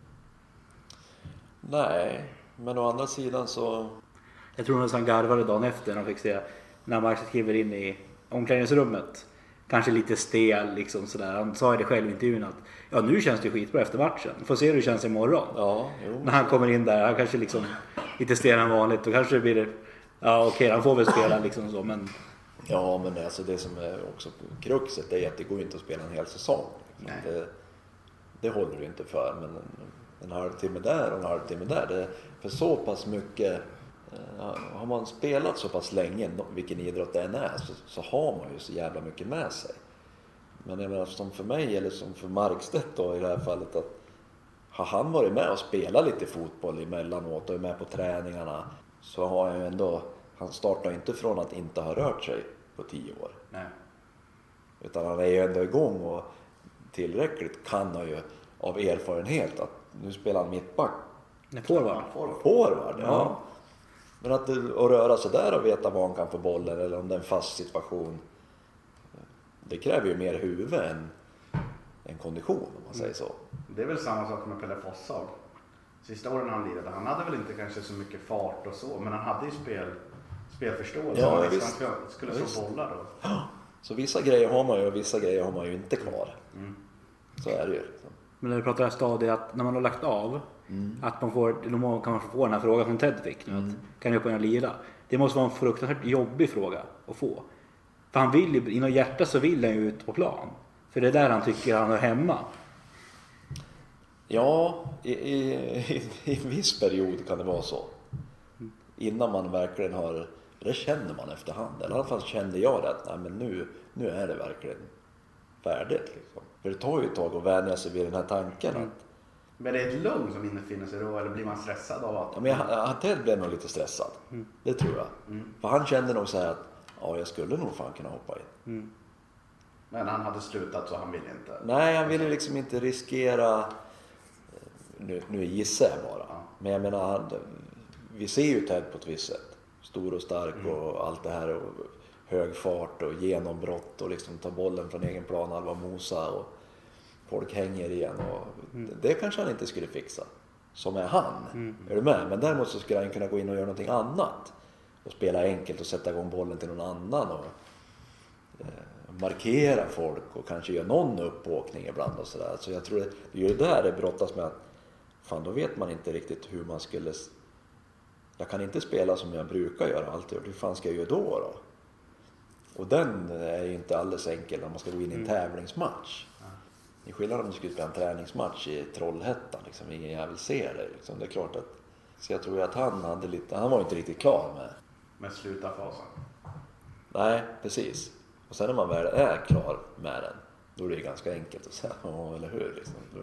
Nej, men å andra sidan så... Jag tror nästan garvade dagen efter när de fick se när Markstedt skriver in i omklädningsrummet. Kanske lite stel liksom sådär. Han sa det själv i intervjun att ja, nu känns det skitbra efter matchen. Får se hur det känns imorgon. Ja, jo. När han kommer in där, han kanske liksom lite stel än vanligt. Då kanske det blir det... Ja okej, han får väl spela liksom så, men... Ja, men alltså det som är också kruxet är att det går inte att spela en hel säsong. Det, det håller du inte för, men en, en halvtimme där och en halvtimme där. Det, för så pass mycket, ja, har man spelat så pass länge, vilken idrott det än är, så, så har man ju så jävla mycket med sig. Men jag menar, som för mig, eller som för Markstedt då i det här fallet, att har han varit med och spelat lite fotboll emellanåt och är med på träningarna, så har jag ju ändå, han startar inte från att inte ha rört sig på tio år. Nej. Utan han är ju ändå igång och tillräckligt kan han ju av erfarenhet att nu spelar han mittback. Nej, forward. Forward, ja. ja. Men att, att röra sig där och veta var han kan få bollen eller om det är en fast situation. Det kräver ju mer huvud än en kondition om man säger så. Det är väl samma sak med Pelle Fossag. Sista åren han lirade, han hade väl inte kanske så mycket fart och så, men han hade ju spel, spelförståelse. Ja, han visst. Han skulle ja, slå bollar då. Ja. Så vissa grejer har man ju och vissa grejer har man ju inte kvar. Mm. Så är det ju. Men när du pratar om stadiet, att när man har lagt av, mm. att man får, då kan man få den här frågan som Ted fick. Mm. Att, kan jag upp och lira? Det måste vara en fruktansvärt jobbig fråga att få. För han vill ju, inom hjärtat så vill han ju ut på plan. För det är där han tycker han är hemma. Ja, i, i, i en viss period kan det vara så. Innan man verkligen har Det känner man efterhand. Eller i alla fall kände jag det att nej, men nu, nu är det verkligen färdigt. Liksom. För det tar ju ett tag att vänja sig vid den här tanken. Mm. Att, Men det är ett lugn som infinner sig då, eller blir man stressad av att... ja, men jag, jag, Ted blev nog lite stressad. Mm. Det tror jag. Mm. För han kände nog så här att ja, jag skulle nog fan kunna hoppa in. Mm. Men han hade slutat så han ville inte. Nej, han ville liksom inte riskera. Nu, nu gissar jag bara. Ja. Men jag menar, han, vi ser ju Ted på ett visst sätt. Stor och stark Mm. och allt det här. Och hög fart och genombrott och liksom ta bollen från egen plan, halva mosa och folk hänger igen. Och Mm. det, det kanske han inte skulle fixa. Som är han. Mm. Är du med? Men däremot så skulle han kunna gå in och göra någonting annat. Och spela enkelt och sätta igång bollen till någon annan. Och eh, markera folk och kanske göra någon uppåkning ibland och sådär. Så jag tror det, det är ju där det brottas med att fan, då vet man inte riktigt hur man skulle... Jag kan inte spela som jag brukar göra alltid. Hur fan ska jag göra då då? Och den är ju inte alldeles enkel när man ska gå in i en Mm. tävlingsmatch. Det är skillnad om du skulle spela en träningsmatch i Trollhättan. Liksom. Ingen jävel ser det. Liksom. Det är klart att... Så jag tror att han hade lite... Han var inte riktigt klar med... Med slutarfasen. Nej, precis. Och sen när man väl är klar med den, då är det ganska enkelt att säga, ja, eller hur? Liksom. Då,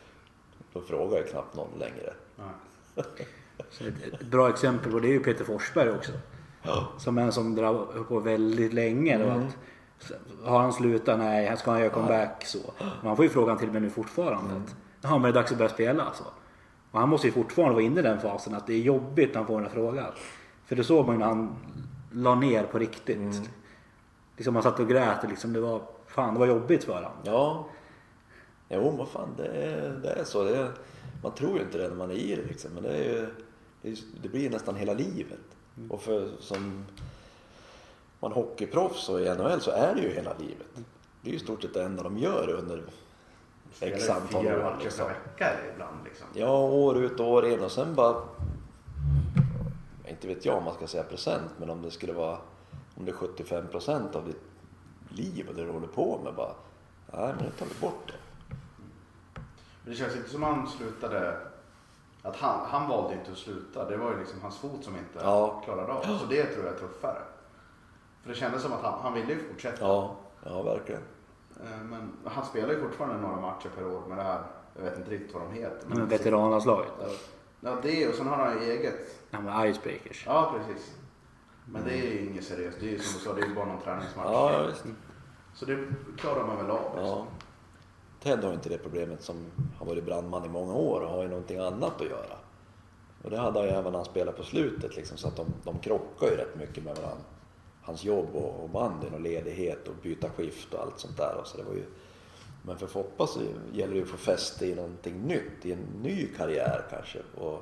då frågar jag knappt någon längre. Ja. Så ett, ett bra exempel på det är ju Peter Forsberg också. Ja. Som en som drar på väldigt länge. Då, Mm. att, har han slutat? Nej, här ska han göra comeback så. Man får ju frågan till mig nu fortfarande. Mm. Att, ja, men det är dags att börja spela alltså. Och han måste ju fortfarande vara inne i den fasen att det är jobbigt när han får den här frågan. För det såg man ju när han la ner på riktigt. Mm. Liksom han satt och grät och liksom det var, fan, det var jobbigt för honom. Ja. Jo, vad fan, det är, det är så. Det är, man tror ju inte det när man är i det liksom. Men det, är ju, det, är, det blir nästan hela livet. Mm. Och för som man hockeyproffs och i N H L så är det ju hela livet. Det är ju stort sett det enda de gör under x Spelar antal fyra år. matcher Liksom. per vecka ibland liksom. Ja, år ut och år in och sen bara, inte vet jag om man ska säga procent, men om det skulle vara, om det är sjuttiofem procent av ditt liv och det du håller på med, bara, nej men nu tar vi bort det. Men det känns inte som han slutade, att han, han valde inte att sluta. Det var ju liksom hans fot som inte Ja. klarade av. Så det tror jag är tuffare. För det kändes som att han, han ville ju fortsätta. Ja, ja verkligen. Eh, Men han spelar ju fortfarande några matcher per år med det här. Jag vet inte riktigt vad de heter. Men veteranlandslaget. Ja, det och sen har han ju eget. Ja, men Icebreakers. Ja, precis. Men det är ju inget seriöst. Det är ju som du sa, det är ju bara någon träningsmatch. Ja, visst. Så det klarar man väl av. Liksom. Ja. Ted har inte det problemet som har varit brandman i många år och har ju någonting annat att göra. Och det hade han ju även när han spelade på slutet liksom, så att de, de krockar ju rätt mycket med varandra. Hans jobb och, och banden och ledighet och byta skift och allt sånt där. Och så det var ju, men för Foppa så gäller det ju att få fäste i någonting nytt, i en ny karriär kanske. Och,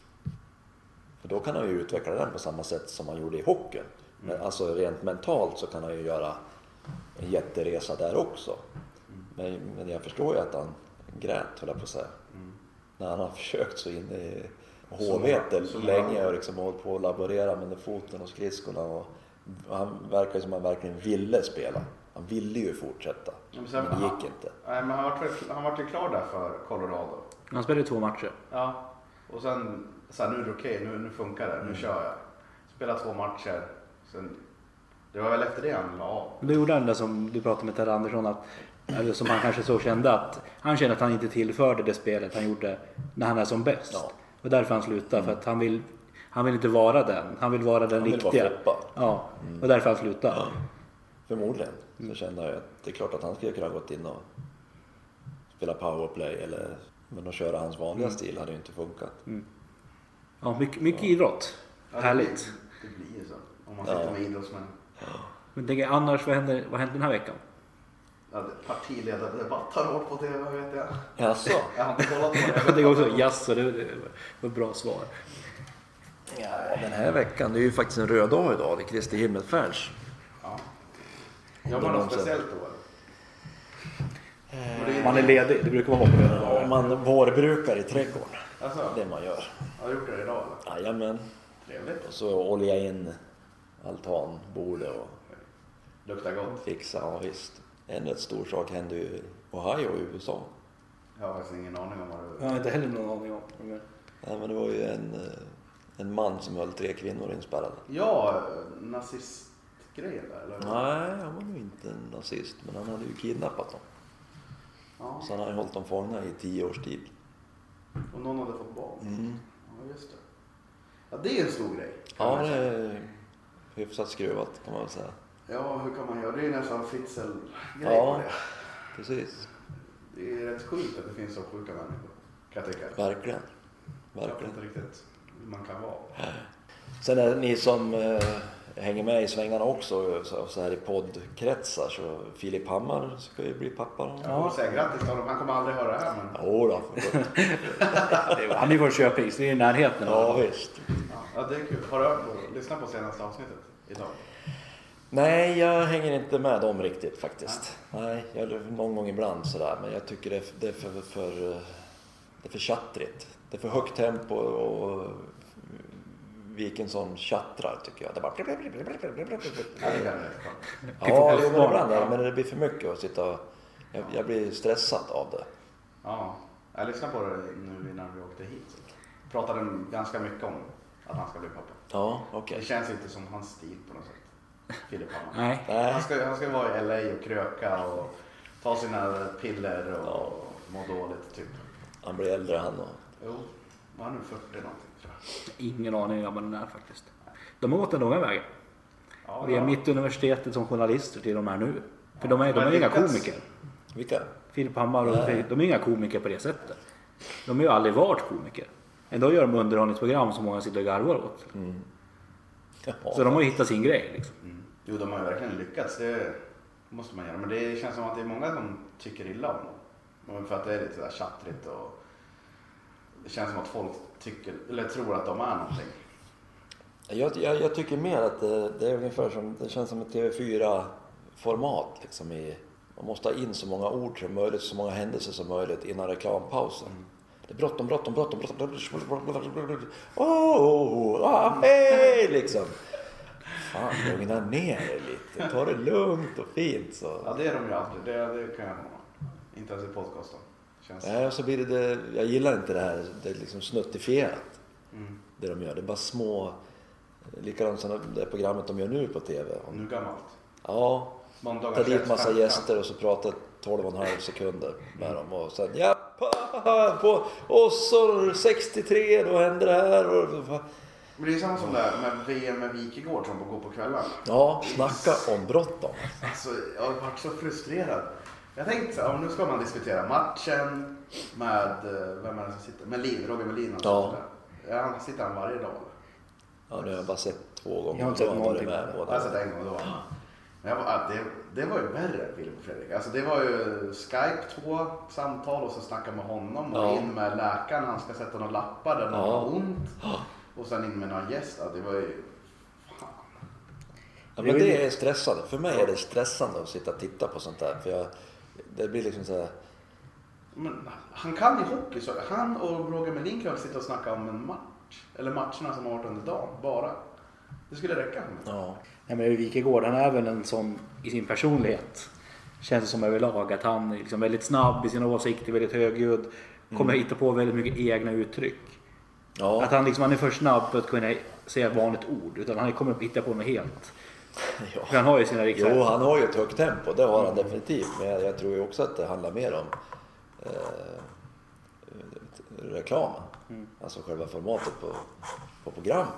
för då kan han ju utveckla den på samma sätt som han gjorde i hockeyn. Men alltså rent mentalt så kan han ju göra en jätteresa där också. Men, men jag förstår ju att han grät, höll jag på att säga. Mm. När han har försökt så in i Så H-vete många- så länge många- och liksom hållit på att laborera med foten och skridskorna. Och han verkar som han verkligen ville spela. Han ville ju fortsätta. Ja, men sen- Men det gick inte. Nej, men han var han var ju klar där för Colorado. Han spelade två matcher. Ja. Och sen så här, nu är det okej, nu, nu funkar det, nu Mm. kör jag. Spela två matcher. Sen, det var väl efter det han la av. Då gjorde han det som du pratade med Ted Andersson, att, eller som han kanske så kände att han kände att han inte tillförde det spelet han gjorde när han är som bäst. Ja. Och därför han slutade, för att han vill, han vill inte vara den. Han vill vara den Han vill riktiga. vara Foppa. Ja, och därför han slutade. Ja. Förmodligen. Så kände jag att det är klart att han skulle kunna ha gått in och spela powerplay eller men att köra hans vanliga Mm. stil hade ju inte funkat. Ja, mycket, mycket idrott. Ja, det Härligt. blir- Det blir ju så. Om man Ja. sitter med idrottsmän. Men tänk, annars, vad händer, vad händer den här veckan? Ja, det- partiledardebatt har varit på T V, vet jag. Jaså? Jag har inte kollat på det. Jag tänker också, jaså, det det var ett bra svar. Ja, den här veckan, det är ju faktiskt en röd dag idag. Det är Kristi himmelfärds. Ja. Jobbar något speciellt då? eller? Man är ledig, det brukar vara på det. Ja, man vårbrukar i trädgården. Alltså, Det man gör. har du gjort det idag eller? Jajamän. Trevligt. Och så olja in altanbordet och Luktar gott. fixa. Ja, visst. En rätt stor sak hände ju i Ohio i U S A. Jag har faktiskt ingen aning om vad Jag du... har inte heller någon aning om. Ja, men det var ju en, en man som höll tre kvinnor inspärrade. Ja, nazistgrejen där eller? Nej, han var nog inte en nazist, men han hade ju kidnappat dem. Ja. Så han hade hållit dem fångna i tio års tid. Och någon hade fått barn. Mm. Ja, just det. Ja, det är en stor grej. Ja, det är hyfsat skruvat kan man väl säga. Ja, hur kan man göra? Det är nästan Fritzl-grej Ja. på det. Precis. Det är rätt sjukt att det finns så sjuka människor, kan jag tycka. Verkligen. Jag vet Verkligen. inte riktigt hur man kan vara. Sen är det ni som eh, hänger med i svängarna också så, så här i poddkretsar, så Filip Hammar ska ju bli pappa. Då. Jag får säga grattis till honom. Han kommer aldrig höra det här. Men... Jo då, för gott. Han är ju från Köping, så det är i närheten. Ja visst. Ja, det är kul. Har du hört på, lyssnat på senaste avsnittet idag? Nej, jag hänger inte med dem riktigt faktiskt. Nej, jag någon gång ibland sådär, men jag tycker det är, det är för, för, det är för tjattrigt. Det är för högt tempo och vilken sån tjattrar tycker jag. Det bara... Ja, det kan jag rätt klart. Ja, det är ibland där, men det blir för mycket att sitta och... Jag, jag blir stressad av det. Ja, jag lyssnade på det nu innan vi åkte hit. Så pratade ganska mycket om att han ska bli pappa. Ja, okej. Det känns inte som hans stil på något sätt. Filip Hammar. Nej. Nej. Han ska, han ska vara i L A och kröka och ta sina piller och Ja. må dåligt typ. Han blir äldre han och... Jo, var han nu fyrtio någonting tror jag. Ingen aning om vad den är faktiskt. De har gått den långa vägen. Ja, Vi är ja. mitt universitetet som journalister till de här nu. För de är, de Men är inga lyckats- komiker. Vilka? Filip Hammar och Nej. de är inga komiker på det sättet. De har ju aldrig varit komiker. Ändå gör de underhållningsprogram som många sitter och garvar åt. Mm. Ja. Så de har ju hittat sin grej liksom. Mm. Jo, de har ju verkligen lyckats. Det måste man göra. Men det känns som att det är många som tycker illa om dem. För att det är lite där tjattrigt och det känns som att folk tycker, eller tror att de är någonting. Jag, jag, jag tycker mer att det, det är ungefär som, det känns som ett T V fyra-format liksom i, man måste ha in så många ord som möjligt, så många händelser som möjligt innan reklampausen. Mm. Det är bråttom, bråttom, bråttom, bråttom. Åh, oh, oh, hej liksom. Fan, lugna ner dig lite. Ta det lugnt och fint så. Ja, det är de ju alltid. Det, det kan jag ha. Inte ens i podcasten. Känns... Nej, och så blir det, det, jag gillar inte det här, det är liksom snuttifierat. Mm. Det de gör, det är bara små, likadant som det programmet de gör nu på T V. Nu gammalt. Ja, Måndagar ta dit tjugoett massa femton. gäster och så pratar tolv och en halv sekunder med dem och sen ja, på, och så sextiotre då händer det här och, Men det är samma som där med V M med Wikegård som går på kvällen. ja, snacka om bråttom. Alltså, jag har varit så frustrerad. Jag tänkte så här, nu ska man diskutera matchen med, eh, vem är det som sitter? Melin, Roger Melin. Ja. Ja, han sitter han varje dag. Ja, nu har jag bara sett två gånger. Jag har inte sett Då varit någonting. med Jag har båda. sett en gång då. Men jag var, ja, det, det var ju värre än Filip och Fredrik. Alltså det var ju Skype, två samtal och så snacka med honom och Ja. in med läkaren. Han ska sätta några lappar där man Ja. har ont. Och sen in med några gäster. Det var ju... Fan. Ja, men det är stressande. För mig är det stressande att sitta och titta på sånt där. För jag, det blir liksom så här, Men han kan ju hockey. Så han och Roger Melin kan väl sitta och snacka om en match. Eller matcherna som har varit under dagen. Bara. Det skulle räcka för mig. ja. Nej, men Wikegård, han är väl en sån i sin personlighet. Känns det som överlag att han är liksom väldigt snabb i sina åsikter, väldigt högljudd. Kommer hitta på väldigt mycket egna uttryck. Ja. Att han, liksom, han är för snabb för att kunna säga ett vanligt ord. Utan han kommer att hitta på något helt. Ja. För han har ju sina riktiga... Jo, han har ju ett högt tempo, det har han definitivt. Men jag, jag tror ju också att det handlar mer om eh, reklamen. Mm. Alltså själva formatet på, på programmet.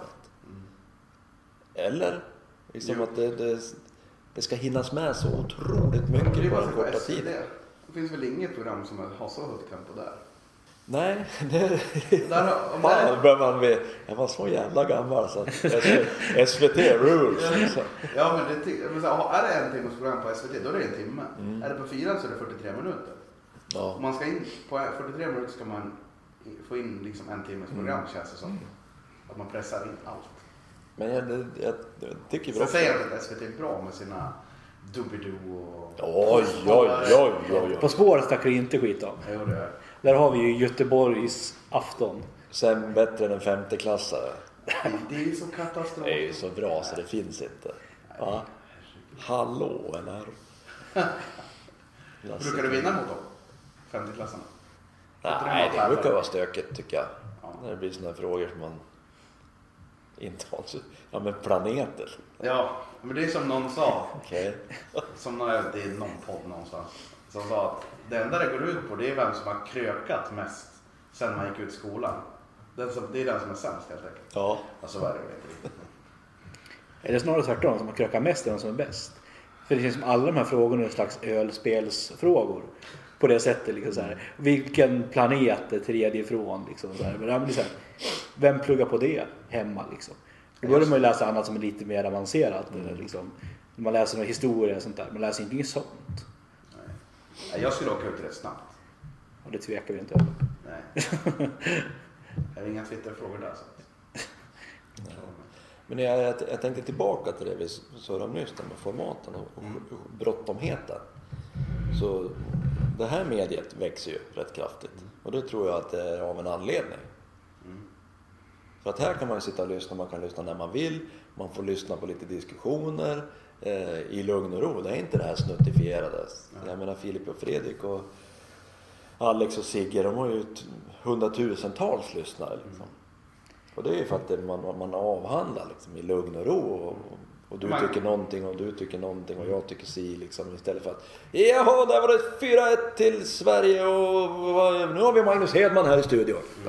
Eller liksom Jo. att det, det, det ska hinnas med så otroligt mycket Det är på bara en för korta S V D. tid. Det finns väl inget program som har så högt tempo där. Nej, det... Där har- om Fan, det- då börjar man med... Jag var så jävla gammal så att S V T rules. Liksom. Ja, men det, ty- men så, är det en timmes program på S V T, då är det en timme. Mm. Är det på fyran så är det fyrtiotre minuter. Ja. Om man ska in på fyrtiotre minuter ska man i- få in liksom en timmes program, känns det som. Att man pressar in allt. Men jag, det, jag, jag tycker Sen bra. säger jag att S V T är bra med sina Doobidoo och... Oj, oj, oj, oj, oj. På spåret snackar vi inte skit om. Jo, det är. Där har vi ju Göteborgs afton. Sen bättre än en femteklassare. Det är ju så katastrof. Det är ju så bra så det finns inte. Va? Hallå, eller? Brukar du vinna mot dem? femtioklassarna? Nej, det brukar vara stökigt tycker jag. Ja. När det blir sådana frågor som man... Inte alltså, ja men planeter. Ja, men det är som någon sa. Okej. Som någon, det är någon podd någonstans. Som sa att det enda det går ut på det är vem som har krökat mest sen man gick ut skolan. Den som, det är den som är sämst helt enkelt. Ja. Alltså vad är det, jag vet inte riktigt. Är det snarare tvärtom, som har krökat mest än de som är bäst? För det känns som alla de här frågorna är en slags ölspelsfrågor. På det sättet liksom så här. Vilken planet är tredje ifrån liksom så här. Men det blir så här, vem pluggar på det hemma liksom? Då börjar man ju läsa annat som är lite mer avancerat mm. liksom. Man läser några historier och sånt där. Man läser inte inget sånt. Nej. Jag skulle åka ut rätt snabbt. Och det tvekar vi inte över. Nej. Jag har inga Twitter-frågor där så. Men jag, jag, jag tänkte tillbaka till det vi sa nyss med formaten och, och mm. bråttomheten. Så det här mediet växer ju rätt kraftigt. Och det tror jag att det är av en anledning. Mm. För att här kan man ju sitta och lyssna, man kan lyssna när man vill. Man får lyssna på lite diskussioner eh, i lugn och ro. Det är inte det här snuttifierade. Ja. Jag menar Filip och Fredrik och Alex och Sigge, de har ju hundratusentals lyssnare liksom. Mm. Och det är ju för att man, man avhandlar liksom, i lugn och ro och, och du tycker någonting och du tycker någonting och jag tycker si liksom, istället för att jaha, där var det fyra ett till Sverige och, och nu har vi Magnus Hedman här i studion. Mm.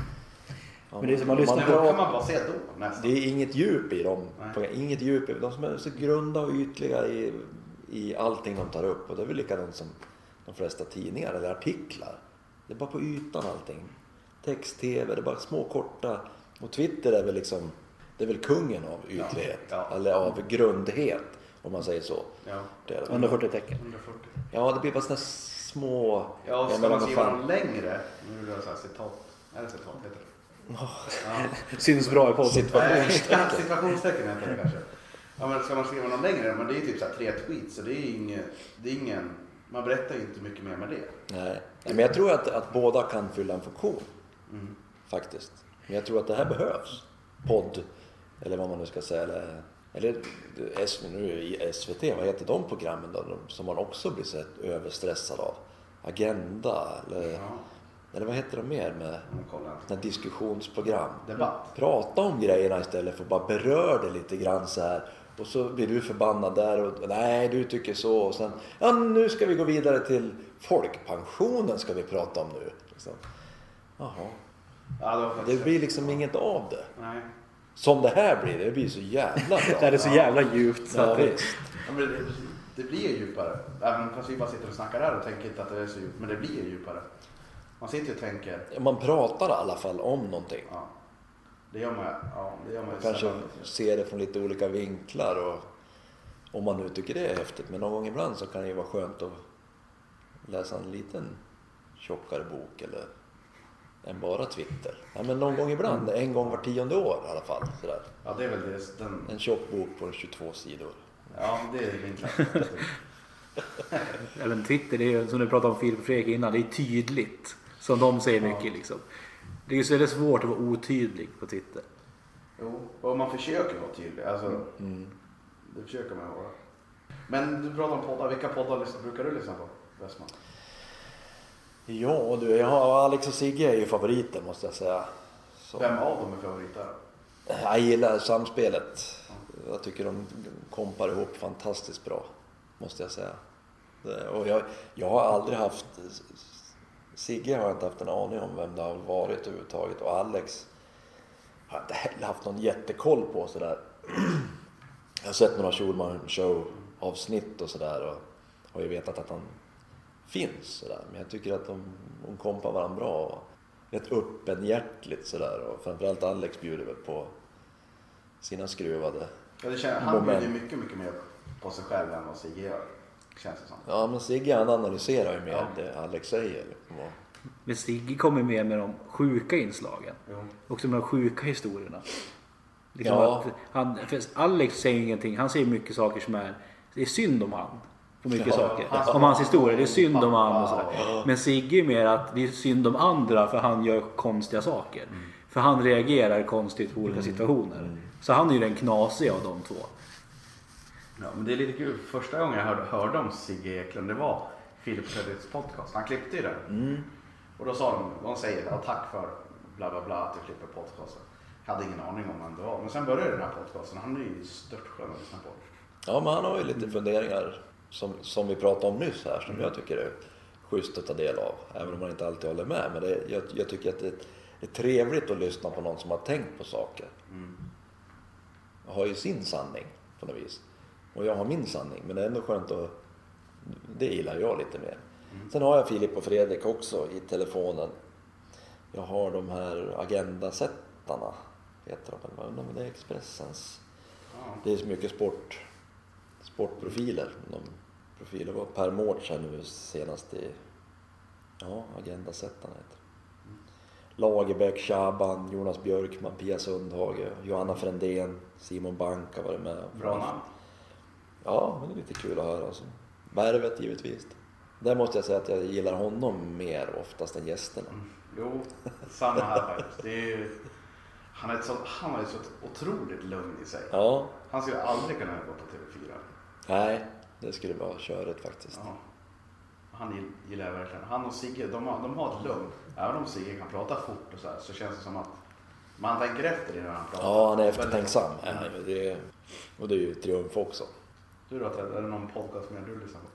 Ja, men det är som man lyssnar man, på. Kan man bara se då, nästan. Det är inget djup i dem. Nej. Inget djup i de som är så grunda och ytliga i, i allting de tar upp och det är väl likadant som de flesta tidningar eller artiklar. Det är bara på ytan allting. Text-tv, det är bara små korta. Och Twitter är väl liksom, det är väl kungen av ytlighet. Ja, ja. Eller av grundhet, om man säger så. Ja. Det är det. under fyrtio tecken. under fyrtio. Ja, det blir bara sådana små... Ja, och ska man skriva dem längre, nu är det så här citat, är det citat heter det? Oh. Ja. Syns bra i podden. Situationstecken. Situationstecken heter det kanske. Ja, men ska man skriva någon längre, men det är typ så här tre tweets, så det är ingen, det är ingen, man berättar ju inte mycket mer med det. Nej, men jag tror att, att båda kan fylla en funktion. Mm. Faktiskt. Men jag tror att det här behövs. Podd, eller vad man nu ska säga. Eller, eller nu i S V T, vad heter de programmen då? Som man också blir så överstressad av. Agenda, eller, ja. eller vad heter de mer med såna diskussionsprogram. Debatt. Prata om grejerna istället för att bara beröra det lite grann så här. Och så blir du förbannad där och nej, du tycker så. Och sen, ja nu ska vi gå vidare till folkpensionen ska vi prata om nu. Liksom. Jaha. Ja, det blir liksom inget av det. Nej. Som det här blir, det blir så jävla bra. Det är så jävla djupt. Så ja, det... Ja, men det, det blir ju djupare. Även fast vi bara sitter och snackar här och tänker inte att det är så djupt. Men det blir ju djupare. Man sitter och tänker. Man pratar i alla fall om någonting. Ja. Det gör man, ja, det gör man, man kanske ser det från lite olika vinklar. Och om man nu tycker det är häftigt. Men någon gång ibland så kan det ju vara skönt att läsa en liten tjockare bok. Eller än bara Twitter. Ja, men någon gång ibland, en gång var tionde år i alla fall. Sådär. Ja, det är väl det. Den... En tjock bok på tjugotvå sidor. Ja, det är vinklart. Även Twitter, det är som du pratade om Filip och Fredrik innan, det är tydligt. Som de säger mycket ja. liksom. Det är ju så är det svårt att vara otydlig på Twitter. Jo, och man försöker vara tydlig. Alltså, mm. det försöker man vara. Men du pratar om poddar, vilka poddar brukar du lyssna på, Westman? Ja du, jag har Alex och Sigge är ju favoriten måste jag säga. Så. Vem av dem är favoriter? Jag gillar samspelet. Jag tycker de kompar ihop fantastiskt bra, måste jag säga. Och jag, jag har aldrig haft, Sigge har jag inte haft en aning om vem det har varit överhuvudtaget. Och Alex har inte heller haft någon jättekoll på sådär. Jag har sett några Schulman show avsnitt och sådär och har ju vetat att han finns sådär. Men jag tycker att de, de kompar varandra bra och rätt öppenhjärtligt sådär. Och framförallt Alex bjuder väl på sina skruvade ja, det känns, han bjuder mycket, mycket mer på sig själv än vad Sigge gör. Känns det som. Ja, men Sigge han analyserar ju mer ja. det Alex säger. Liksom. Men Sigge kommer med med de sjuka inslagen. Jo. Också med de sjuka historierna. Liksom ja. att han, för Alex säger ingenting. Han säger mycket saker som är, det är synd om han. På mycket ja, saker. Hans, om hans historia, det är synd om han och sådär. Ja. Men Sigge är mer att det är synd om andra för han gör konstiga saker. Mm. För han reagerar konstigt på olika mm. situationer. Mm. Så han är ju den knasiga av de två. Ja, men det är lite kul. Första gången jag hörde, hörde om Sigge Eklund, det var Filip Fredriks podcast. Han klippte ju den. Mm. Och då sa de, de säger ja, tack för bla bla bla att du klipper podcasten. hade ingen aning om vem det var. Men sen började den här podcasten. Han är ju störtskön att lyssna på. Ja, men han har ju lite funderingar som, som vi pratade om nyss här, som mm. jag tycker är schysst att ta del av. Även om man inte alltid håller med. Men det, jag, jag tycker att det är trevligt att lyssna på någon som har tänkt på saker. Mm. Jag har ju sin sanning på något vis. Och jag har min sanning. Men det är ändå skönt att... Det gillar jag lite mer. Mm. Sen har jag Filip och Fredrik också i telefonen. Jag har de här agendasättarna. Heter de väl? Men det är Expressens. Ja. Det är så mycket sport, sportprofiler. De profiler var Per Mårts här nu senast i... Ja, agendasättarna heter det. Mm. Lagerbäck, Shaban, Jonas Björkman, Pia Sundhage, Johanna Frändén, Simon Banka var det med. Bra namn. Ja, men det är lite kul att höra. Alltså. Värvet givetvis. Där måste jag säga att jag gillar honom mer oftast än gästerna. Mm. Jo, samma här faktiskt. Det är ju, han, är ett så, han har ju så otroligt lugn i sig. Ja. Han skulle aldrig kunna gå på T V fyra. Nej, det skulle vara köret faktiskt. Ja. Han gillar jag verkligen. Han och Sigge, de har, de har ett lugn. Även om Sigge kan prata fort och så här, så känns det som att man tänker efter innan han pratar. Ja, han är eftertänksam. Ja, det är, och det är ju triumf också. Du då, är det någon podcast som du lyssnar på?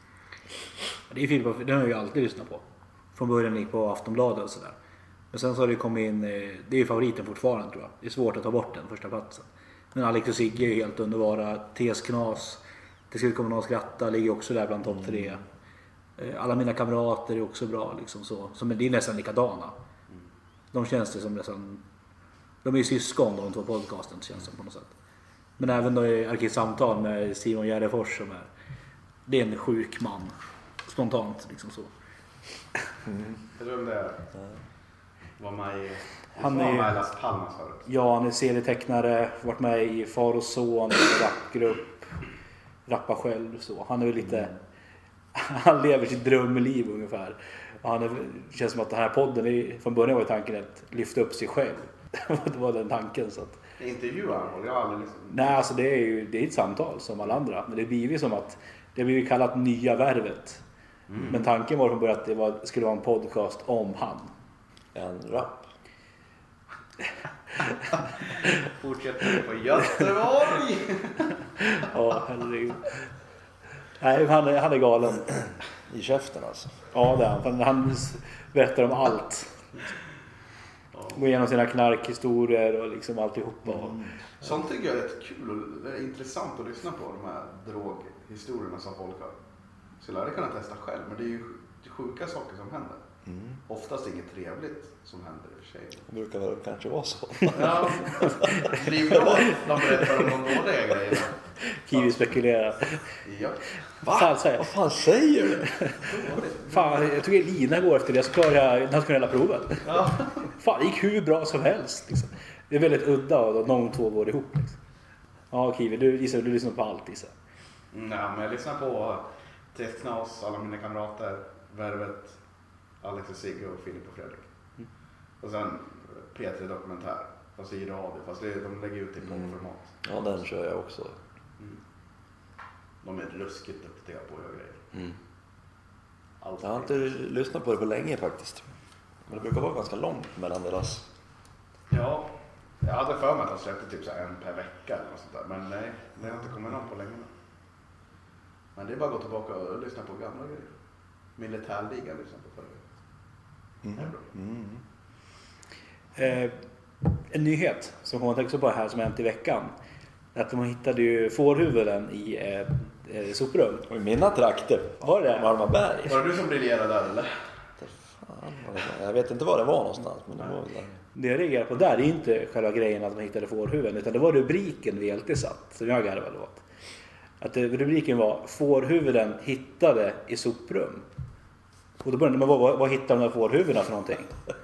Det är Filip, den har jag ju alltid lyssnat på. Från början gick på Aftonbladet och sådär. Men sen så har det kommit in, det är ju favoriten fortfarande tror jag. Det är svårt att ta bort den första platsen. Men Alex och Sigge är ju helt underbara. T S Knas, det skulle komma någon skratta, ligger också där bland topp tre. Alla mina kamrater är också bra liksom så. Som det är nästan likadana. De känns det som nästan, de är ju syskon de två podcasten känns det på något sätt. Men även då i Arkivsamtal med Simon Gärdenfors som är, det är en sjuk man. Spontant liksom så. Mm. Vet du vem det är? Var med i... Han är med i Las Palmas förut. Ja, han är serietecknare. Varit med i Far och son, rapgrupp. Rappa själv så. Han är väl lite... Mm. Han lever sitt drömliv ungefär. Och han är, det känns som att den här podden är, från början var tanken att lyfta upp sig själv. Det var den tanken så att... Intervjuar han? Jag har aldrig liksom... Nej, alltså det är ju det är ett samtal som alla andra. Men det blir ju som att det blir ju kallat nya värvet. Mm. Men tanken var från början att det var, skulle vara en podcast om han. En rap. Fortsätter på Göteborg. Ja, herregud. Nej, han är, han är galen. I käften alltså. Ja, det är han. Han berättar om allt. Går igenom sina knarkhistorier och liksom alltihopa. Mm. Sånt tycker jag är rätt kul och det är intressant att lyssna på, de här droghistorierna som folk har. Så jag hade kunnat testa själv, men det är ju sjuka saker som händer. Mm. Oftast inget trevligt som händer i och för sig. Det brukar väl kanske vara så. Ja, det är ju bra de berättar om de dåliga grejerna. Kiwi spekulerar. Ja. Va? Fan, säger. Vad fan säger du? Fan, jag tycker Lina går efter det så klarar jag nationella provet. Ja. Fan, det gick hur bra som helst. Liksom. Det är väldigt udda och de två går ihop. Liksom. Ja, Kiwi, du, Lisa, du lyssnar på allt, Lisa. Nej, men jag lyssnar på T S Knas, alla mina kamrater, Värvet, Alex och Sigge och Filip och Fredrik. Mm. Och sen P tre Dokumentär, fast i radio, fast det, de lägger ut i poddformat. Ja, den kör jag också. Mm. De är ruskigt duktiga på att göra grejer. Mm. Jag har inte lyssnat på det på länge faktiskt. Men det brukar vara ganska långt mellan deras. Ja, jag hade för mig att de släppte typ så en per vecka eller något sånt där. Men nej, det har inte kommit någon på länge. Men det är bara att gå tillbaka och lyssna på gamla grejer. Militärligan lyssna på förr. Mm. Mm. Eh, en nyhet som kommer att tänka på här som hänt i veckan. Att de hittade ju fårhuvuden i eh, soprum. Och i mina trakter. Var det? Marmaberg. Var det du som briljerade där eller? Fan, jag vet inte var det var någonstans. Men det, var där. Det jag reagerar på där är inte själva grejen att de hittade fårhuvuden. Utan det var rubriken vi alltid satt. Som jag garvade åt. Att rubriken var fårhuvuden hittade i soprum. Och då började man, vad, vad hittade de här fårhuvudena för någonting?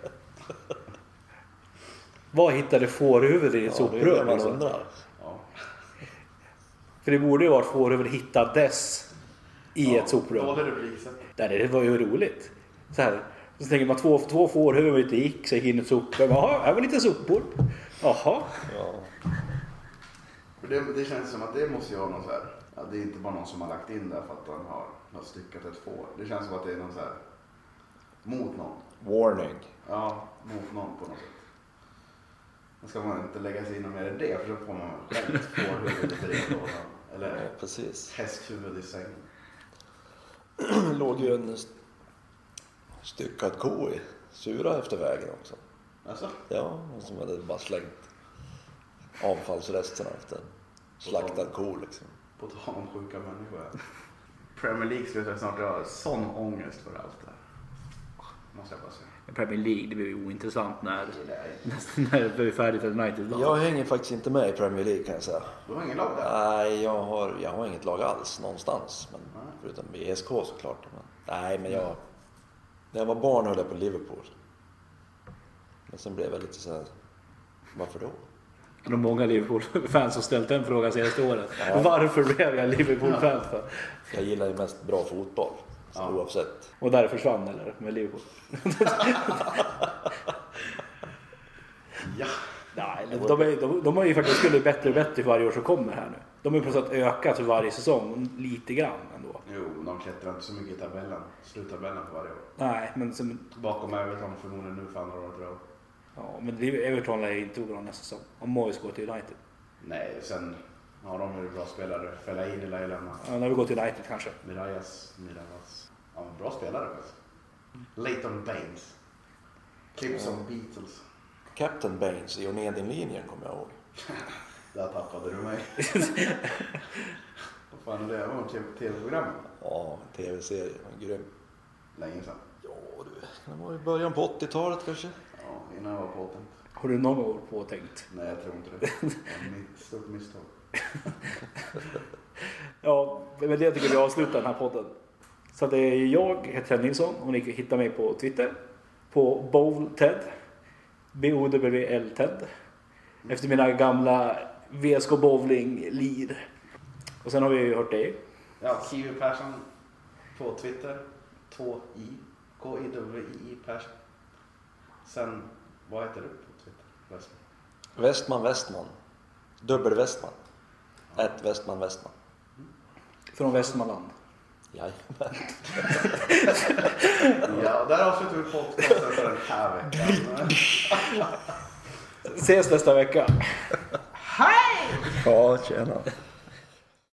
Vad hittade fårhuvudet i ett ja, soprum? Det man undrar. Ja. För det borde ju vara att fårhuvudet hittades i ja, ett soprum. Dålig rubrik. Nej, det var ju roligt. Så här. Så tänker man två, två fårhuvuden ute gick så gick in i ett soprum. Jaha, här var lite sopor. Jaha. Ja. Det, det känns som att det måste ju vara någon så här. Ja, det är inte bara någon som har lagt in där för att han har, har styckat ett får. Det känns som att det är någon så här mot någon. Warning. Ja, mot någon på något sätt. Då ska man inte lägga sig in mer i det, för då får man själv fårhuvud i brevlådan. Eller Ja, precis. hästhuvud i sängen. Låg ju en styckad ko i sura efter vägen också. Alltså? Ja, och som hade bara slängt avfallsresterna efter en slaktad ko liksom. På tal om sjuka människor. Premier League slutar snart. Jag har sån ångest för allt det här. Måste jag bara säga. Premier League, det blir ju ointressant när, när det blir färdigt för United. Jag hänger faktiskt inte med i Premier League kan jag säga. Du har ingen lag där? Nej, jag har, jag har inget lag alls någonstans. Men, förutom E S K såklart. Men, nej, men jag... När jag var barn höll jag på Liverpool. Men sen blev jag lite så här... Varför då? Det är många Liverpool-fans som ställt den frågan senaste året. Ja. Varför blev jag Liverpool-fan för? Jag gillar ju mest bra fotboll. Ja. Oavsett. Och där försvann eller? Med Liverpool? Ja. Nej, de, är, de, de har ju faktiskt skulle bättre och bättre för varje år som kommer här nu. De har ju plötsligt ökat för varje säsong lite grann ändå. Jo, de klättrar inte så mycket i tabellen. Sluttabellen på varje år. Nej, men som, Bakom Everton förmodligen nu för andra året då. ja, men det- Everton lär ju inte gå bra nästa säsong. Om Moyes går till United. Nej, sen har de ju bra spelare. Fellaini lär ju lämna. Ja, när vi går till United kanske. Mirajas, Mirajas. Ja, men bra spelare faktiskt. Leighton Baines. Klipp som Beatles. Captain Baines i Onedin-linjen kommer jag ihåg. Där tappade du mig. Vad fan är det? Det var ett tv-program. Ja, tv-serie. var grym. Länge sedan. Ja du, det var i början på åttiotalet kanske. Ja, innan jag var påtänkt. Har du någon år påtänkt? Nej, jag tror inte det. Det var mitt stort misstag. Ja, men det tycker vi avslutar den här podden. Så det är jag, heter Ted Nilsson, och ni kan hitta mig på Twitter. På BowlTed. B O W L Ted. Efter mina gamla V S K Bowling-lir. Och sen har vi ju hört dig. Ja, Kiwi Persson på Twitter. två i. K I W I Persson. Sen, vad heter du på Twitter? Westman. Westman Westman. Dubbel Westman. Ett Westman Westman. Från Västmanland. Jajamän. Ja, där avslutar vi podcasten för den här veckan. Ses nästa vecka. Hej! Ja, tjena.